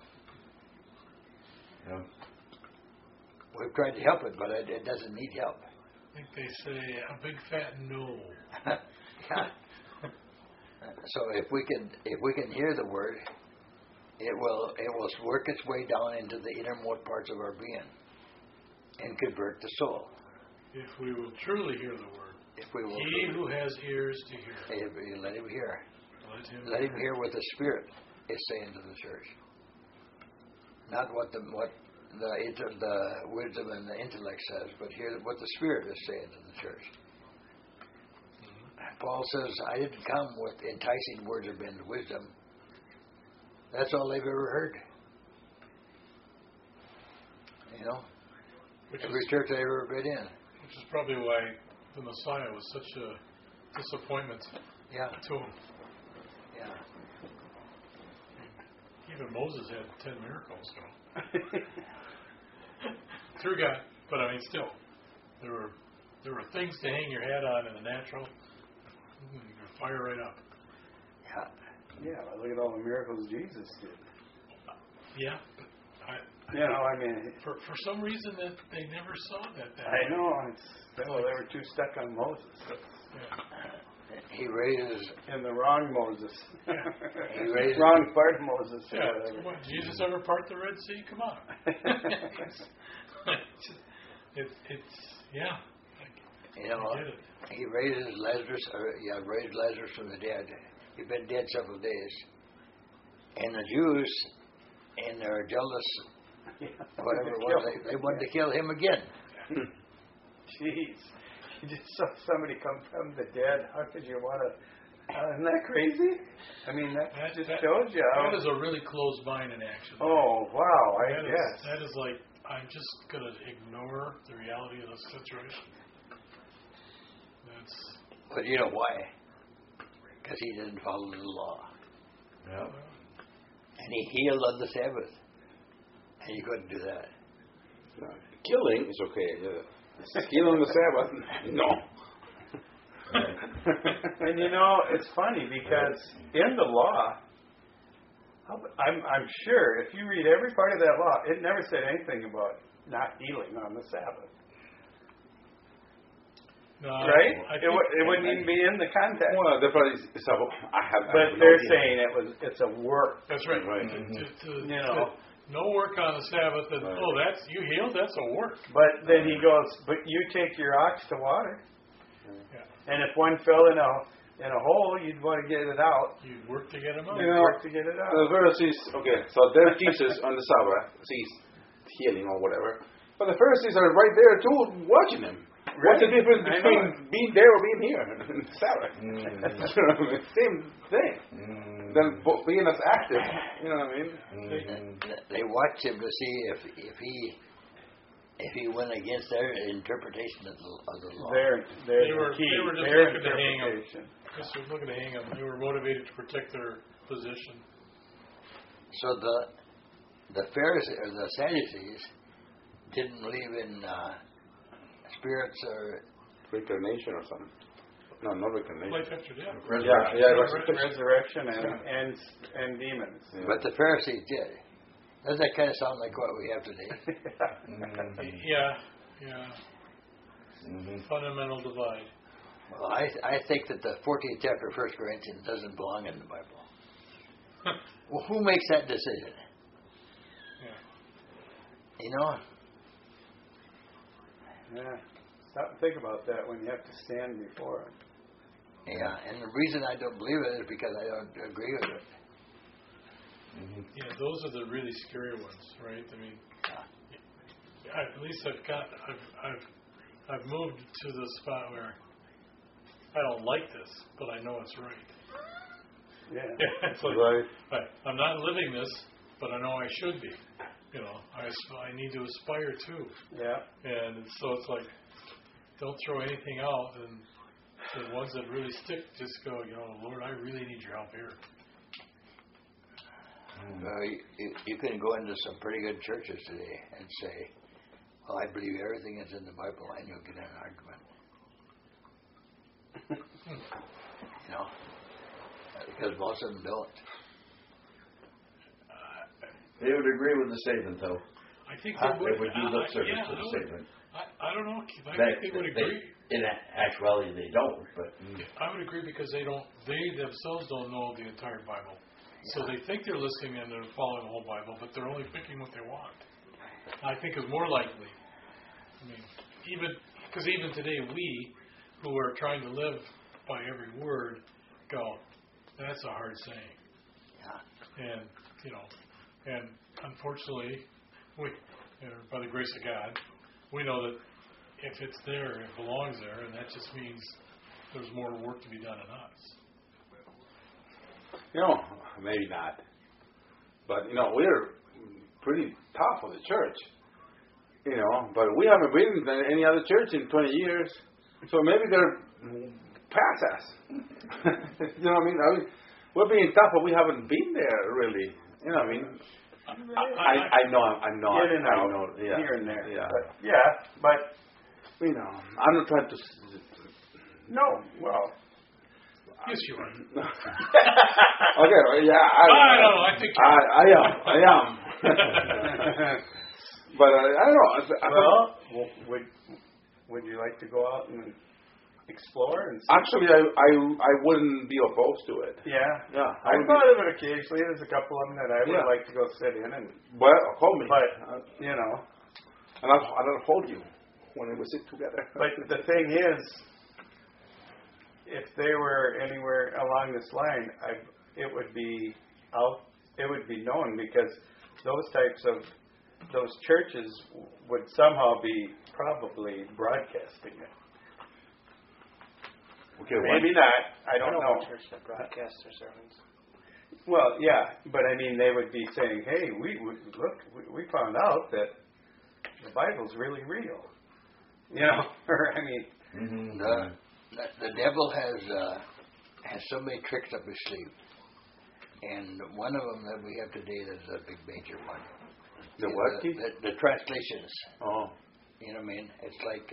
No. We've tried to help it, but it doesn't need help. I think they say a big fat no. So if we can hear the word, it will work its way down into the innermost parts of our being and convert the soul. If we will truly hear the word. He who has ears to hear. Let him hear. Let him hear what the Spirit is saying to the church. Not what the wisdom and the intellect says, but hear what the Spirit is saying to the church. Paul says, I didn't come with enticing words of men's wisdom. That's all they've ever heard. Every church I've ever been in. Which is probably why the Messiah was such a disappointment to him. Yeah. Even Moses had 10 miracles, through God. But I mean, still, there were things to hang your hat on in the natural. You could fire right up. Yeah. Look at all the miracles Jesus did. Yeah. For some reason that they never saw that. I know. They were too stuck on Moses. He raises in the wrong Moses. He raises wrong part of Moses. What, Jesus ever part the Red Sea? Come on. I get it. He raises Lazarus, raised Lazarus from the dead. He'd been dead several days. And the Jews, in their jealous, whatever it was, they wanted to kill him again. Jeez. You just saw somebody come from the dead. How could you want to? Isn't that crazy? I mean, that just shows you how. That is a really closed mind in action. Oh, wow. I guess. That is like, I'm just going to ignore the reality of the situation. But you know why? Because he didn't follow the law. Yeah. And he healed on the Sabbath. And you couldn't do that. Killing is okay. Steal on the Sabbath? No. And you know, it's funny because in the law, I'm sure if you read every part of that law, it never said anything about not healing on the Sabbath. No, right? It wouldn't even be in the context. Well, definitely. So I have. But they're saying it's a work. That's right. Right. You know. No work on the Sabbath. And, that's you healed. That's a work. But then he goes, but you take your ox to water, and if one fell in a hole, you'd want to get it out. You'd work to get him out. You'd work to get it out. The Pharisees. Okay, so there's Jesus on the Sabbath, sees healing or whatever, but the Pharisees are right there too, watching him. What's the difference between being there or being here in the Sabbath? Same thing. Than being as active. You know what I mean? They watched him to see if he went against their interpretation of the law. They were just looking to hang him. Just looking to hang him. They were motivated to protect their position. So the Pharisees or the Sadducees didn't believe in spirits or reincarnation or something. No, not reincarnation. Life after death. Resurrection and demons. Yeah. But the Pharisees did. Doesn't that kind of sound like what we have today? Yeah. Fundamental divide. Well, I think that the 14th chapter of 1 Corinthians doesn't belong in the Bible. Well, who makes that decision? Yeah. You know? Yeah. Stop and think about that when you have to stand before him. Yeah, and the reason I don't believe it is because I don't agree with it. Yeah, those are the really scary ones, right? I mean, at least I've moved to the spot where I don't like this, but I know it's right. Yeah. It's like, I'm not living this, but I know I should be. You know, I need to aspire to. Yeah. And so it's like, don't throw anything out, and the ones that really stick, just go, Lord, I really need your help here. You can go into some pretty good churches today and say, well, I believe everything is in the Bible, and you'll get in an argument. Because most of them don't. They would agree with the statement, though. I think they would. They would do lip service to the statement. I don't know. I think they would agree. In actuality, they don't. But I would agree because they themselves don't know the entire Bible. So they think they're listening and they're following the whole Bible, but they're only picking what they want. I think is more likely. I mean, even today, we who are trying to live by every word go, that's a hard saying. Yeah. And unfortunately, by the grace of God, we know that if it's there, it belongs there, and that just means there's more work to be done in us. Maybe not. But, we're pretty tough on the church. But we haven't been in any other church in 20 years. So maybe they're past us. You know what I mean? We're being tough, but we haven't been there, really. You know what I mean? I know. In and out, I know, yeah. here and there. Yeah. But I'm not trying to... No, well... Yes, you are. Okay, yeah. I don't know. I think I am. But I don't know. Would you like to go out and explore? And see? Actually, I wouldn't be opposed to it. Yeah. I thought of it occasionally. There's a couple of them that I would like to go sit in and. Well, call me. But and I'll hold you when we sit together. But the thing is, if they were anywhere along this line, it would be out. It would be known because those churches would somehow be probably broadcasting it. Okay, Maybe not. I don't know. Church that broadcasts their sermons. Well, yeah, but I mean, they would be saying, "Hey, we found out that the Bible's really real." You know, or I mean, Mm-hmm. The devil has so many tricks up his sleeve, and one of them that we have today is a big major one. The what? The translations. Oh. You know what I mean? It's like,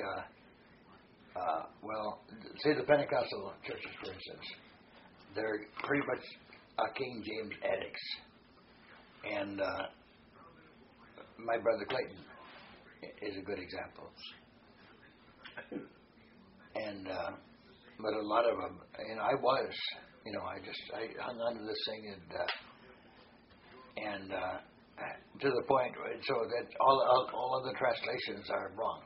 well, say the Pentecostal churches, for instance, they're pretty much King James addicts, and my brother Clayton is a good example. And but a lot of them, I was, I hung on to this thing and to the point so that all of the translations are wrong.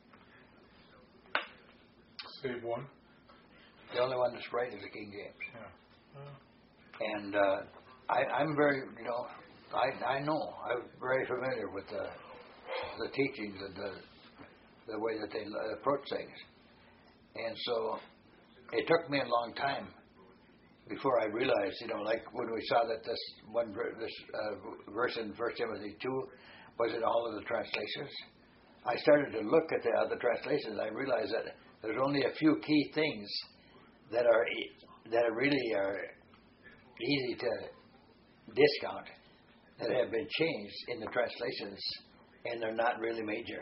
Save one. The only one that's right is the King James. Yeah. And I'm very, I know I'm very familiar with the teachings and the way that they approach things. And so it took me a long time before I realized, like when we saw that this verse in 1 Timothy 2 was in all of the translations, I started to look at the other translations. I realized that there's only a few key things that really are easy to discount that have been changed in the translations, and they're not really major.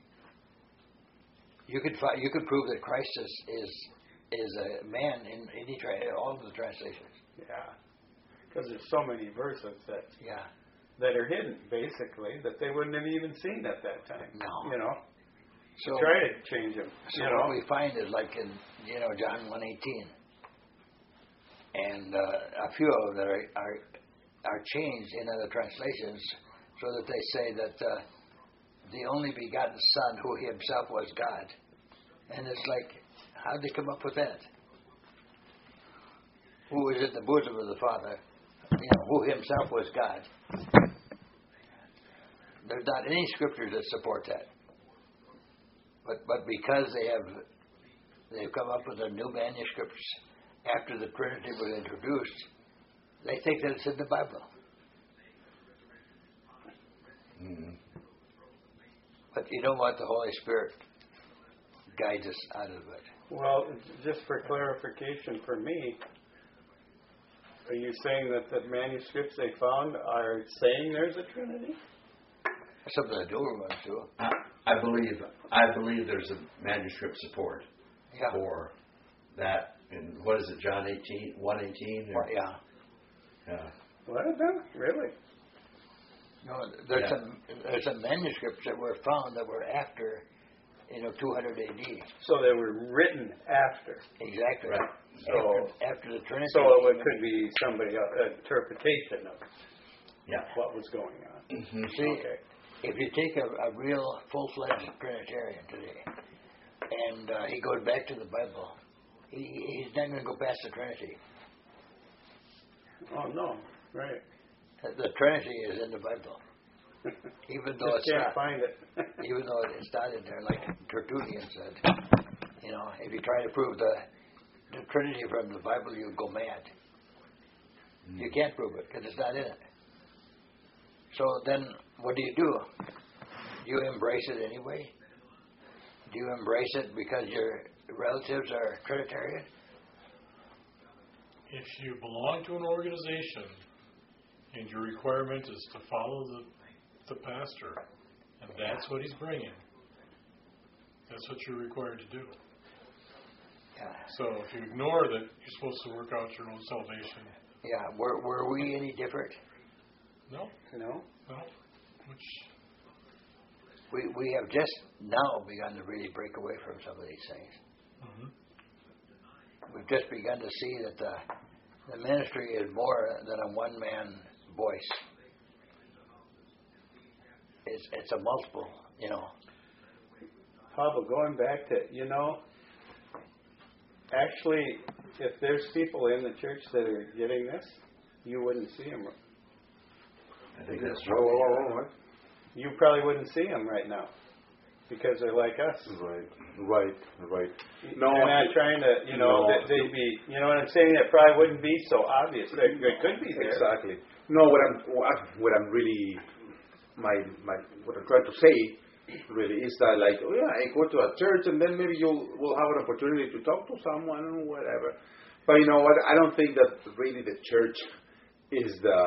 You could prove that Christ is a man in all of the translations. yeah, because there's so many verses that are hidden, basically, that they wouldn't have even seen at that time. No. So try to change them. So what we find is like in John 1:18, and a few of them that are changed in other translations, so that they say that the only begotten Son, who himself was God. And it's like, how'd they come up with that? Who was in the bosom of the Father, who himself was God. There's not any scriptures that support that. But because they've come up with a new manuscripts after the Trinity was introduced, they think that it's in the Bible. Mm-hmm. But you don't want the Holy Spirit guide us out of it. Well, just for clarification for me, are you saying that the manuscripts they found are saying there's a Trinity? Some of the newer ones do. I believe there's a manuscript support for that. In what is it, John 1:18? Yeah. Yeah. What? Really? No, there's some manuscripts that were found that were after, 200 AD. So they were written after. Exactly. Right. So after the Trinity. So it could be somebody else's interpretation of what was going on. Mm-hmm. See, Okay. if you take a real full-fledged Trinitarian today, and he goes back to the Bible, he's not going to go past the Trinity. Oh no! Right. The Trinity is in the Bible, even though Just can't find it. even though it's not in there, like Tertullian said. If you try to prove the Trinity from the Bible, you go mad. You can't prove it because it's not in it. So then, what do? You embrace it anyway? Do you embrace it because your relatives are Trinitarian? If you belong to an organization and your requirement is to follow the pastor, and that's what he's bringing, that's what you're required to do. Yeah. So if you ignore that, you're supposed to work out your own salvation. Yeah. Were we any different? No. No. Which We have just now begun to really break away from some of these things. Mm-hmm. We've just begun to see that the ministry is more than a one-man voice. It's a multiple, Pablo, going back to, Actually, if there's people in the church that are getting this, you wouldn't see them. I think that's Oh, true. right. You probably wouldn't see them right now because they're like us. Right. No, They're not trying to, No. they'd be, you know what I'm saying? That probably wouldn't be so obvious. They could be there. exactly. No, what I'm really what I'm trying to say really is that like, oh yeah, I go to a church and then maybe we'll have an opportunity to talk to someone or whatever. But you know what? I don't think that really the church is the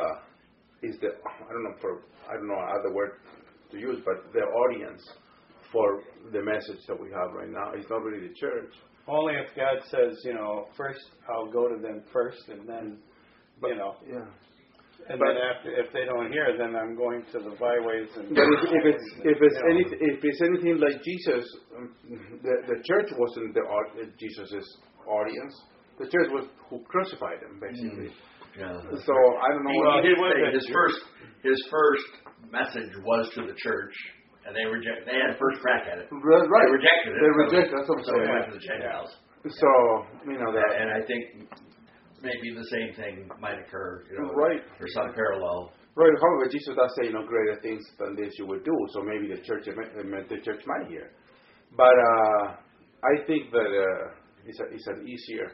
I don't know other word to use, but the audience for the message that we have right now. It's not really the church. Only if God says, first I'll go to them first, and then, Yeah. and then after, if they don't hear, then I'm going to the byways and. But if it's anything like Jesus, the church wasn't Jesus's audience. The church was who crucified him, basically. Yeah. So I don't know. Well, he was his first message was to the church, and they had first crack at it. Right. They rejected it. They rejected. That's what I'm So they saying. went to the Gentiles. So that. And I think maybe the same thing might occur. Right. Or some parallel. Right. However, Jesus does say, greater things than this you would do. So maybe the church might hear. But I think that it's an easier,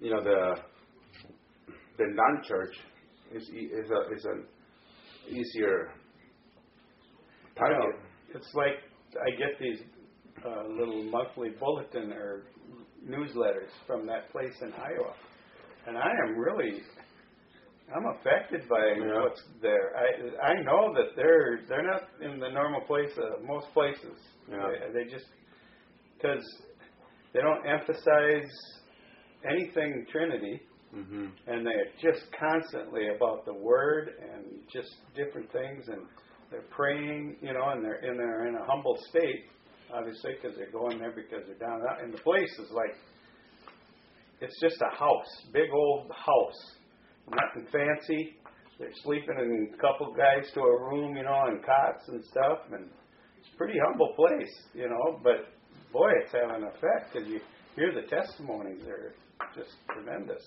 the non-church is an easier target. It's like I get these little monthly bulletin or newsletters from that place in Iowa, and I'm affected by what's there. I know that they're not in the normal place of most places. Yeah. They just, because they don't emphasize anything Trinity. Mm-hmm. And they're just constantly about the Word and just different things, and they're praying, and they're in a humble state, obviously, because they're going there because they're down and out. And the place is like, it's just a house, big old house, nothing fancy. They're sleeping in a couple guys to a room, and cots and stuff, and it's a pretty humble place, But boy, it's having an effect because you hear the testimonies there. Just tremendous,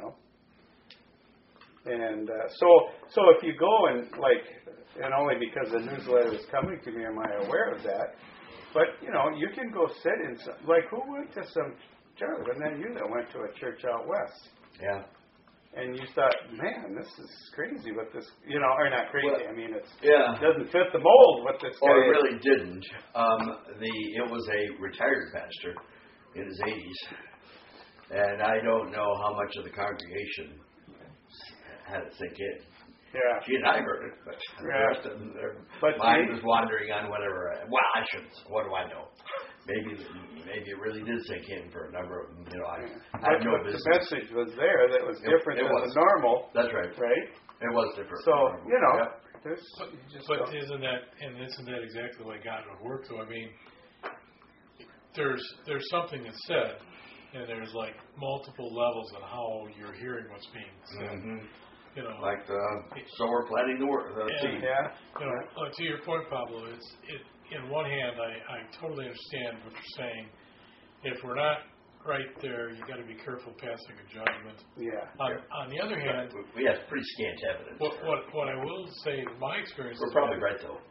And so if you go and only because the newsletter is coming to me am I aware of that. But you can go sit in some, who went to some church, and then you that went to a church out west. Yeah. And you thought, man, this is crazy. What this, or not crazy. Well, I mean, it yeah. doesn't fit the mold. What this guy. Or it really didn't. It was a retired pastor in his 80s. And I don't know how much of the congregation had it sink in. Yeah. She and I heard it, but the rest of them, their mind was wandering on whatever. Well, I shouldn't. What do I know? Maybe it really did sink in for a number of them. I have no business. The message was there that was different than the normal. That's right. Right? It was different. So, But isn't that exactly the way God would work, though? I mean, there's something that's said, and there's multiple levels on how you're hearing what's being said. Mm-hmm. Like the sower planting the seed. Yeah. To your point, Pablo, in one hand, I totally understand what you're saying. If we're not right there, you got to be careful passing a judgment. Yeah. On the other hand, we have pretty scant evidence. What I will say, my experience. We're probably right though.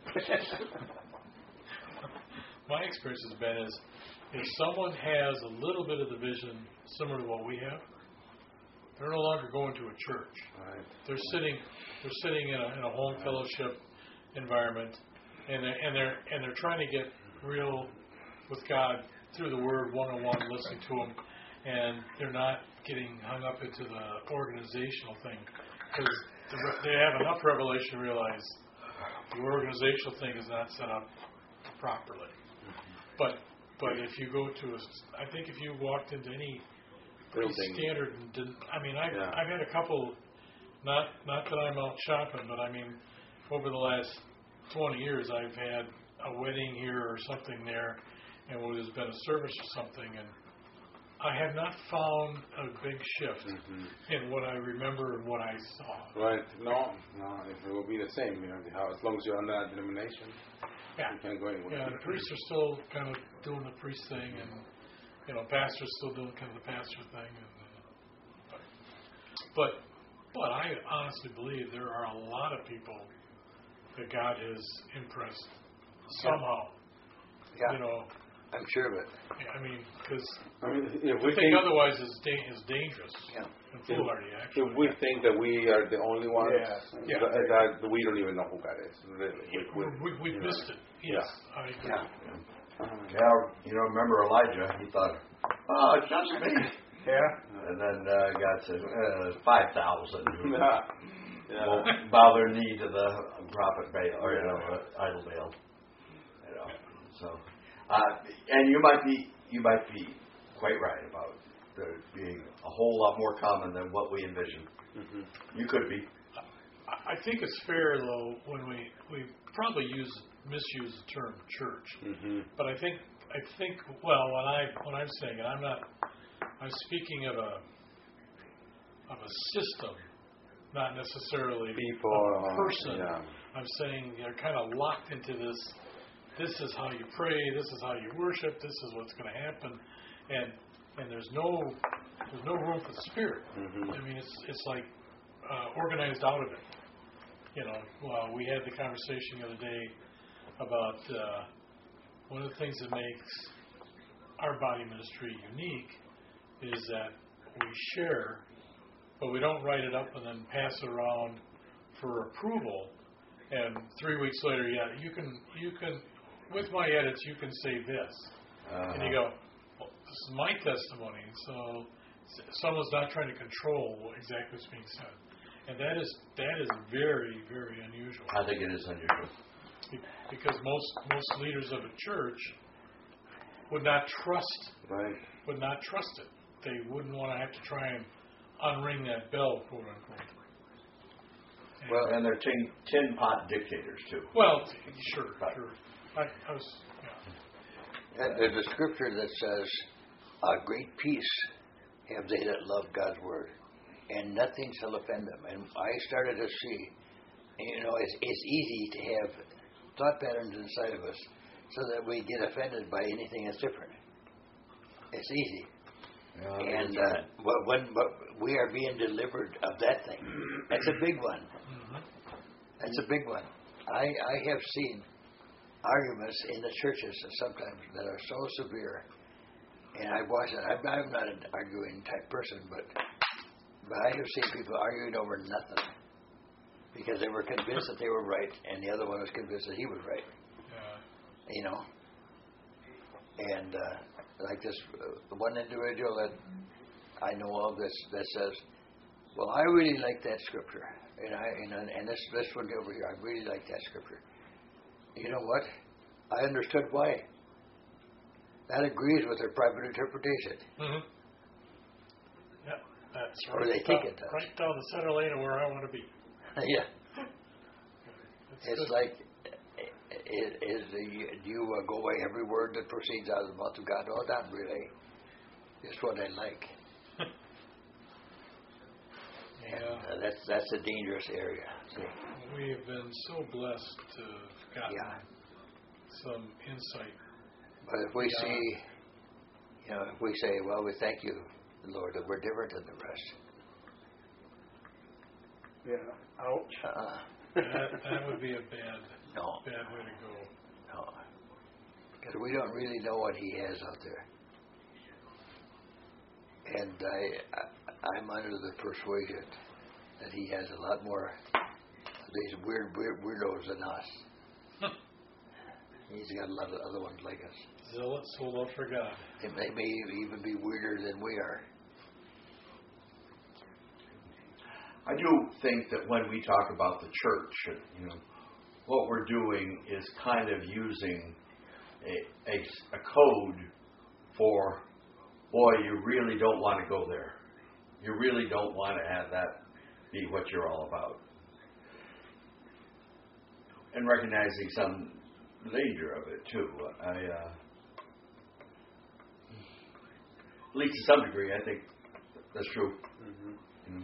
My experience has been is if someone has a little bit of the vision similar to what we have, they're no longer going to a church. Right. They're sitting in a home fellowship environment, and they're trying to get real with God through the Word one-on-one, listening to Him, and they're not getting hung up into the organizational thing because they have enough revelation to realize the organizational thing is not set up properly. But if you go to I think if you walked into any pretty standard, I've had a couple, not that I'm out shopping, but I mean, over the last 20 years, I've had a wedding here or something there, and where there's been a service or something, and I have not found a big shift in what I remember and what I saw. Right. No, it will be the same, as long as you're under that denomination. Yeah. You can't go anywhere. Yeah, the priests are still kind of doing the priest thing, pastor's still doing kind of the pastor thing. But I honestly believe there are a lot of people that God has impressed somehow. Yeah. I'm sure of it. I mean, because if we think otherwise is dangerous and foolhardy, if actually. we think that we are the only ones, Yeah. that we don't even know who God is, really. We've missed it. Yes, I agree. Yeah, remember Elijah? He thought, oh, it's just me. Yeah. And then God said, 5,000 who won't Yeah. bow their knee to the prophet Baal, or idol Baal. So, and you might be quite right about there being a whole lot more common than what we envision. Mm-hmm. You could be. I think it's fair though when we probably misuse the term church, but I think well when I'm saying it, I'm speaking of a system, not necessarily people, a person. Yeah. I'm saying they're kind of locked into this. This is how you pray. This is how you worship. This is what's going to happen, and there's no room for the Spirit. I mean, it's like organized out of it. Well, we had the conversation the other day about one of the things that makes our body ministry unique is that we share, but we don't write it up and then pass it around for approval. And 3 weeks later, you can. With my edits, you can say this. And you go, well, this is my testimony. So someone's not trying to control exactly what's being said. And that is very, very unusual. I think it is unusual. Because most leaders of a church would not trust it. They wouldn't want to have to try and unring that bell, quote unquote. And they're tin pot dictators too. Well, sure. I was, There's a scripture that says, "A great peace have they that love God's word, and nothing shall offend them." And I started to see, it's easy to have thought patterns inside of us so that we get offended by anything that's different. It's easy. And when we are being delivered of that thing, that's a big one. That's a big one. I have seen arguments in the churches sometimes that are so severe, and I watch it. I'm not an arguing type person, but I have seen people arguing over nothing because they were convinced that they were right, and the other one was convinced that he was right. And like this one individual that I know of that says, "Well, I really like that scripture, and this one over here, I really like that scripture. You know what? I understood why. That agrees with their private interpretation." Yeah, that's right. Or they think it does. Right down the center lane of where I want to be. Yeah. It's good. Like, do you go by every word that proceeds out of the mouth of God? Oh, not really. It's what I like. And that's a dangerous area. See? We have been so blessed to have gotten some insight. But if we see, if we say, well, we thank you, Lord, that we're different than the rest. Yeah. Ouch. That would be a bad way to go. No. Because we don't really know what He has out there. And I'm under the persuasion that He has a lot more of these weirdos than us. He's got a lot of other ones like us. Zealots who love for God. And they may even be weirder than we are. I do think that when we talk about the church, what we're doing is kind of using a code for, boy, you really don't want to go there. You really don't want to have that be what you're all about. And recognizing some danger of it, too. At least to some degree, I think that's true. Mm-hmm.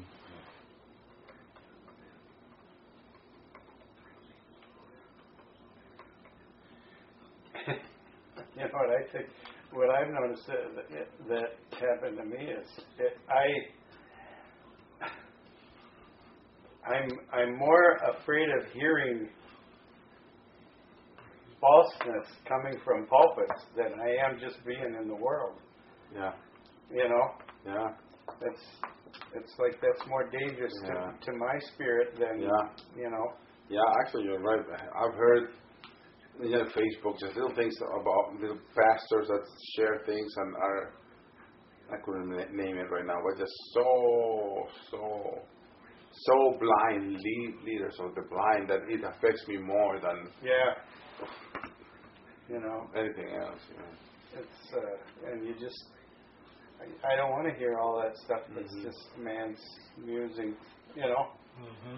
You know what I think? what I've noticed that happened to me is I'm more afraid of hearing falseness coming from pulpits than I am just being in the world. Yeah. You know? Yeah. It's like that's more dangerous to my spirit than, you know. Yeah, actually, you're right. I've heard, Facebook, just little things about little pastors that share things and are, I couldn't name it right now, but just so blind, leaders of the blind, that it affects me more than you know, anything else. It's and you just, I don't want to hear all that stuff that's just man's musing, you know. Mm-hmm.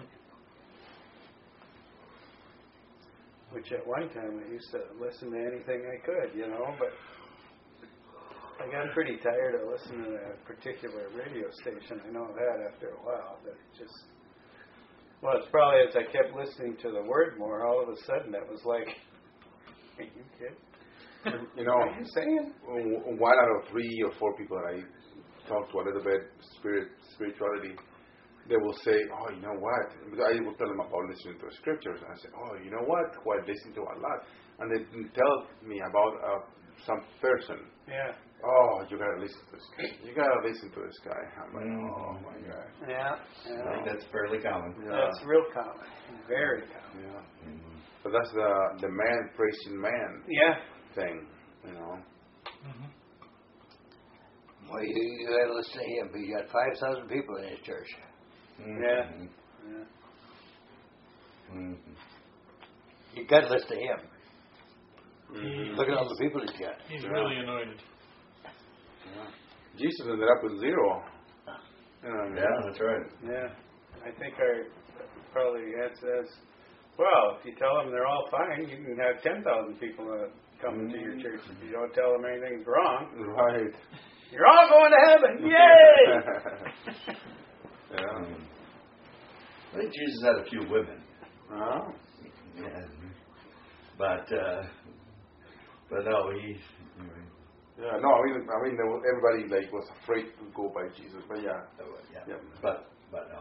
Which at one time I used to listen to anything I could, you know, but I got pretty tired of listening to a particular radio station. I know that after a while, that it just, well, it's probably as I kept listening to the word more, all of a sudden it was like, are you kidding? You know, what are you saying? 1 out of 3 or 4 people that I talk to a little bit spirituality, they will say, oh, you know what? Because I will tell them about listening to the scriptures, and I say, oh, you know what? Who I listen to a lot, and they tell me about some person. Yeah. Oh, you gotta listen to this guy. You gotta listen to this guy. I'm like, oh my God. Yeah. I think that's fairly common. Yeah. That's real common. Very common. Yeah. But that's the man praising man. Yeah. Thing, you know. Mm-hmm. Well, you got to listen to him. He got 5,000 people in his church. Mm-hmm. Yeah. Mm-hmm. You got to listen to him. Mm-hmm. Look at all the people he's got. He's really anointed. Yeah. Jesus ended up with 0. You know what I mean? Yeah, that's right. Yeah. I think our probably answer is, well, if you tell them they're all fine, you can have 10,000 people come to your church. If you don't tell them anything's wrong, Right. you're all going to heaven. Yay! Yeah. I think Jesus had a few women. Oh. Yeah. But no, he. Yeah. No. I mean, everybody was afraid to go by Jesus, but yeah. Yeah. But no.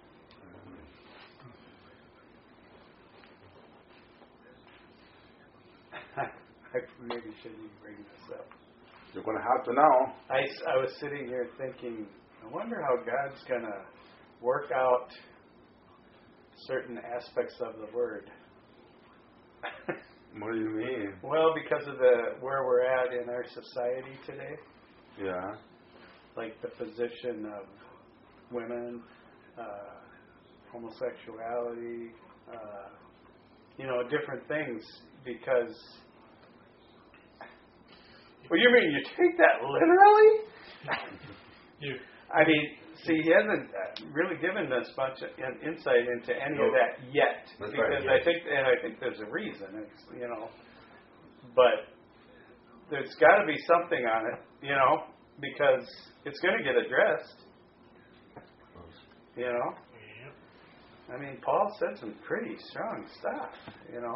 I maybe shouldn't even bring this up. You're gonna have to now. I was sitting here thinking, I wonder how God's going to work out certain aspects of the Word. What do you mean? Well, because of where we're at in our society today, Yeah. like the position of women, homosexuality, different things, because... Well, you mean you take that literally? I mean, see, he hasn't really given us much insight into any of that yet, That's because right, I think there's a reason. It's but there's got to be something on it, because it's going to get addressed. I mean, Paul said some pretty strong stuff.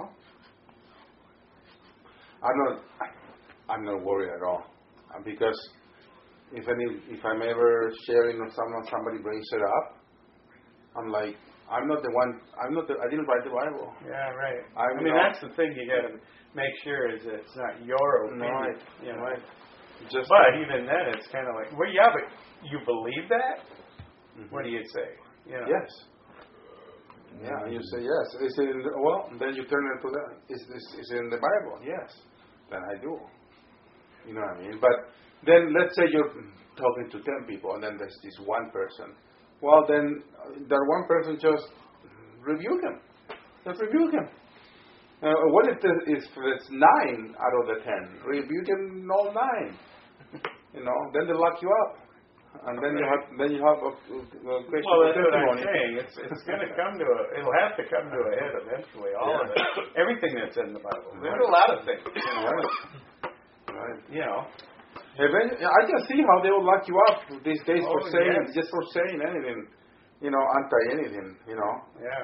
I'm not worried at all, because if I'm ever sharing or somebody brings it up, I'm like, I didn't write the Bible. Yeah, right. I mean, that's the thing you got to make sure is that it's not your opinion. Right. But even then, it's kind of like, well, yeah, but you believe that? Mm-hmm. What do you say? Yes. Yeah, you say yes. Is it then you turn it to that. Is it in the Bible? Yes. Then I do. You know what I mean? But then let's say you're talking to 10 people, and then there's this one person. Well, then that one person just rebuke him. Just rebuke him. What if it's 9 out of the 10? Rebuke him all 9. Then they lock you up. And then you have a question. Well, that's what I'm saying. It's going to come to it'll have to come to a head eventually. All of it, everything that's in the Bible. There's a lot of things. Right. I can see how they will lock you up these days for saying just for saying anything, anti anything, Yeah.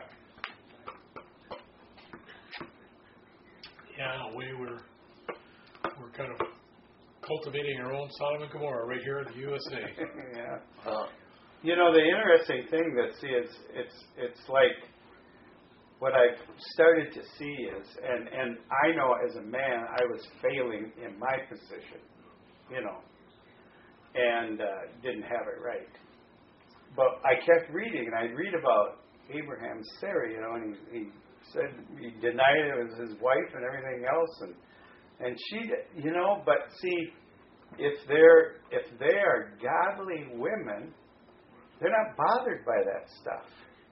Yeah, we're kind of cultivating our own Sodom and Gomorrah right here in the USA. Yeah. You know, the interesting thing that it's like what I've started to see is, and I know as a man I was failing in my position, you know, and didn't have it right. But I kept reading, and I'd read about Abraham and Sarah, you know, and he said he denied it was his wife and everything else, and she, you know, but see, if they are godly women, they're not bothered by that stuff.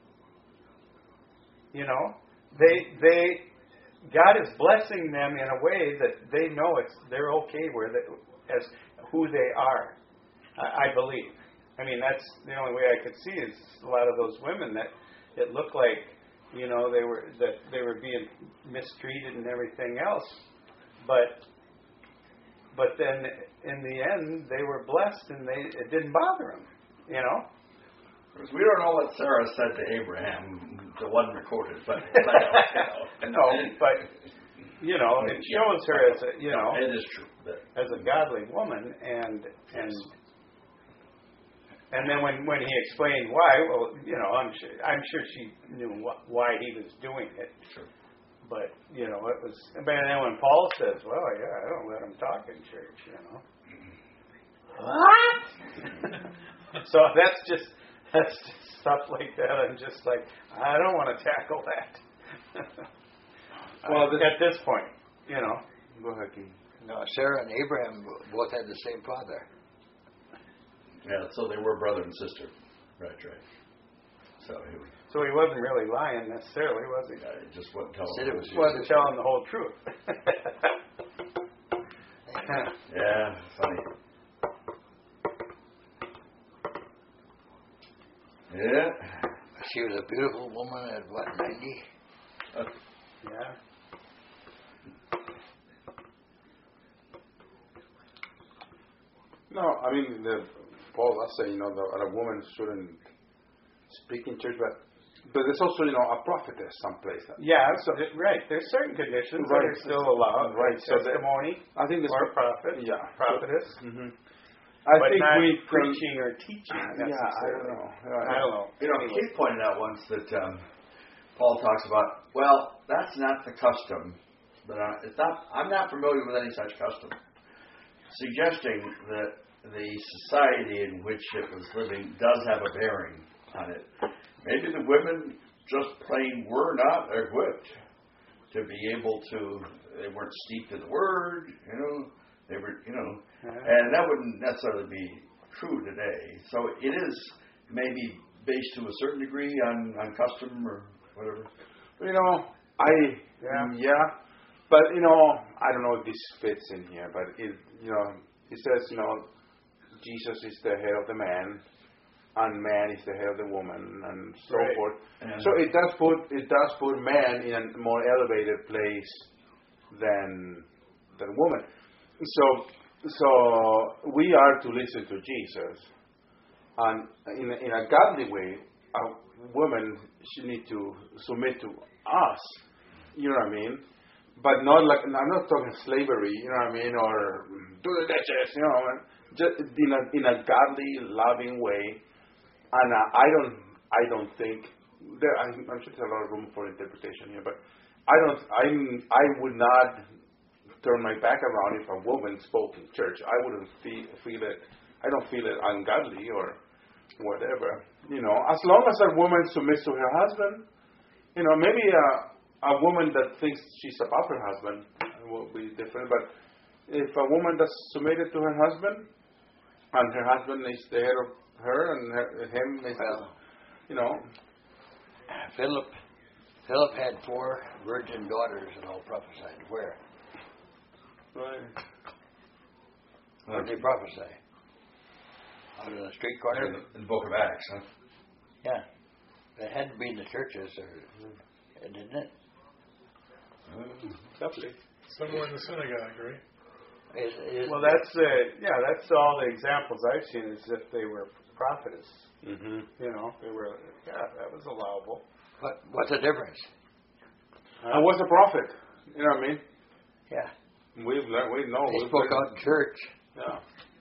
You know, God is blessing them in a way that they know they're okay as who they are. I believe. I mean, that's the only way I could see is a lot of those women that it looked like, you know, they were being mistreated and everything else, but then in the end they were blessed and it didn't bother them, you know. We don't know what Sarah said to Abraham. It wasn't recorded, but no, but you know, it shows her as a, you know, it is true as a godly woman, and then when he explained why, well, you know, I'm sure she knew why he was doing it. Sure. But you know, it was. But then when Paul says, "Well, yeah, I don't let him talk in church," you know. What? So that's just stuff like that. I'm just like, I don't want to tackle that. Well, at this point, you know. Go ahead, Keith. No, Sarah and Abraham both had the same father. Yeah, so they were brother and sister. Right. So he wasn't really lying necessarily, was he? Yeah, he just wasn't telling. He wasn't telling the whole truth. Yeah, funny. Yeah. She was a beautiful woman at what, 90? Yeah. No, I mean, Paul was saying, you know, that a woman shouldn't speak in church, but there's also, you know, a prophetess someplace. Yeah, so, right. There's certain conditions that are still allowed. Right. So testimony, I think or prophet, prophetess. Mm-hmm. But not preaching or teaching necessarily. I don't know. You know, Keith pointed out once that Paul talks about, well, that's not the custom. But I'm not familiar with any such custom. Suggesting that the society in which it was living does have a bearing on it. Maybe the women just plain were not equipped to be able to, they weren't steeped in the Word, you know, they were, you know, and that wouldn't necessarily be true today. So it is maybe based to a certain degree on custom or whatever. You know, but you know, I don't know if this fits in here, but it says, you know, Jesus is the head of the man, and man is the head of the woman, and so forth. Yeah. So it does put man in a more elevated place than woman. So we are to listen to Jesus, and in a godly way, a woman should need to submit to us. You know what I mean? But not like, I'm not talking slavery. You know what I mean? Or do the dishes. You know, just in a godly, loving way. And I don't think I'm sure there's a lot of room for interpretation here, but I would not turn my back around if a woman spoke in church. I wouldn't feel it. I don't feel it ungodly or whatever. You know, as long as a woman submits to her husband, you know, maybe a woman that thinks she's above her husband will be different. But if a woman that's submitted to her husband, and her husband is the head of her, and him is, you know. Philip had 4 virgin daughters and all prophesied. Where? Right. Where did they prophesy? Out in the street corner? In the book of Acts, huh? Yeah. It had to be in the churches, didn't it? Somewhere in the synagogue, right? Well, that's all the examples I've seen is that they were prophetess. Mm-hmm. You know, they were, that was allowable. But what's the difference? And what's a prophet? You know what I mean? Yeah. We know. They spoke out in church. Yeah.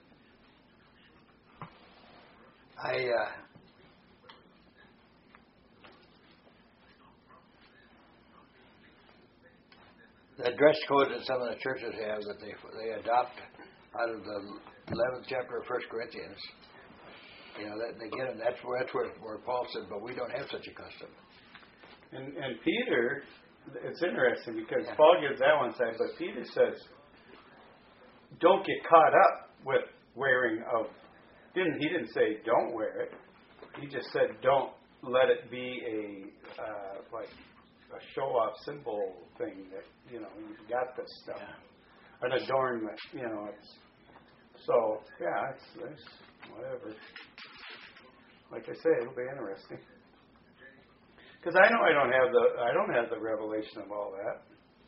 The dress code that some of the churches have that they adopt out of the 11th chapter of 1 Corinthians, that they get them. That's where Paul said, but we don't have such a custom. And Peter, it's interesting because Paul gives that one side, but Peter says, don't get caught up with wearing of. He didn't say don't wear it. He just said don't let it be a show off symbol thing that you've got this stuff, an adornment. It's so it's whatever. Like I say, it'll be interesting because I know I don't have the revelation of all that.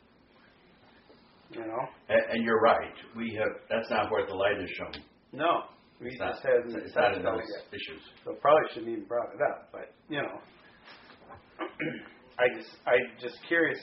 And you're right. That's not where the light is shown. No. It's not in those issues. So probably shouldn't even brought it up, but I just curious,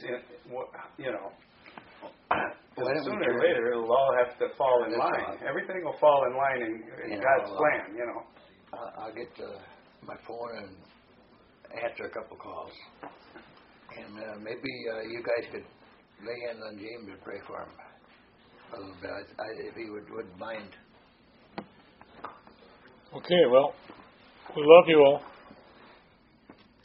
sooner or later it'll all have to fall in line. Everything will fall in line in God's plan. I'll get my phone and answer a couple calls, and maybe you guys could lay hands on James and pray for him a little bit, if he wouldn't mind. Okay, well, we love you all.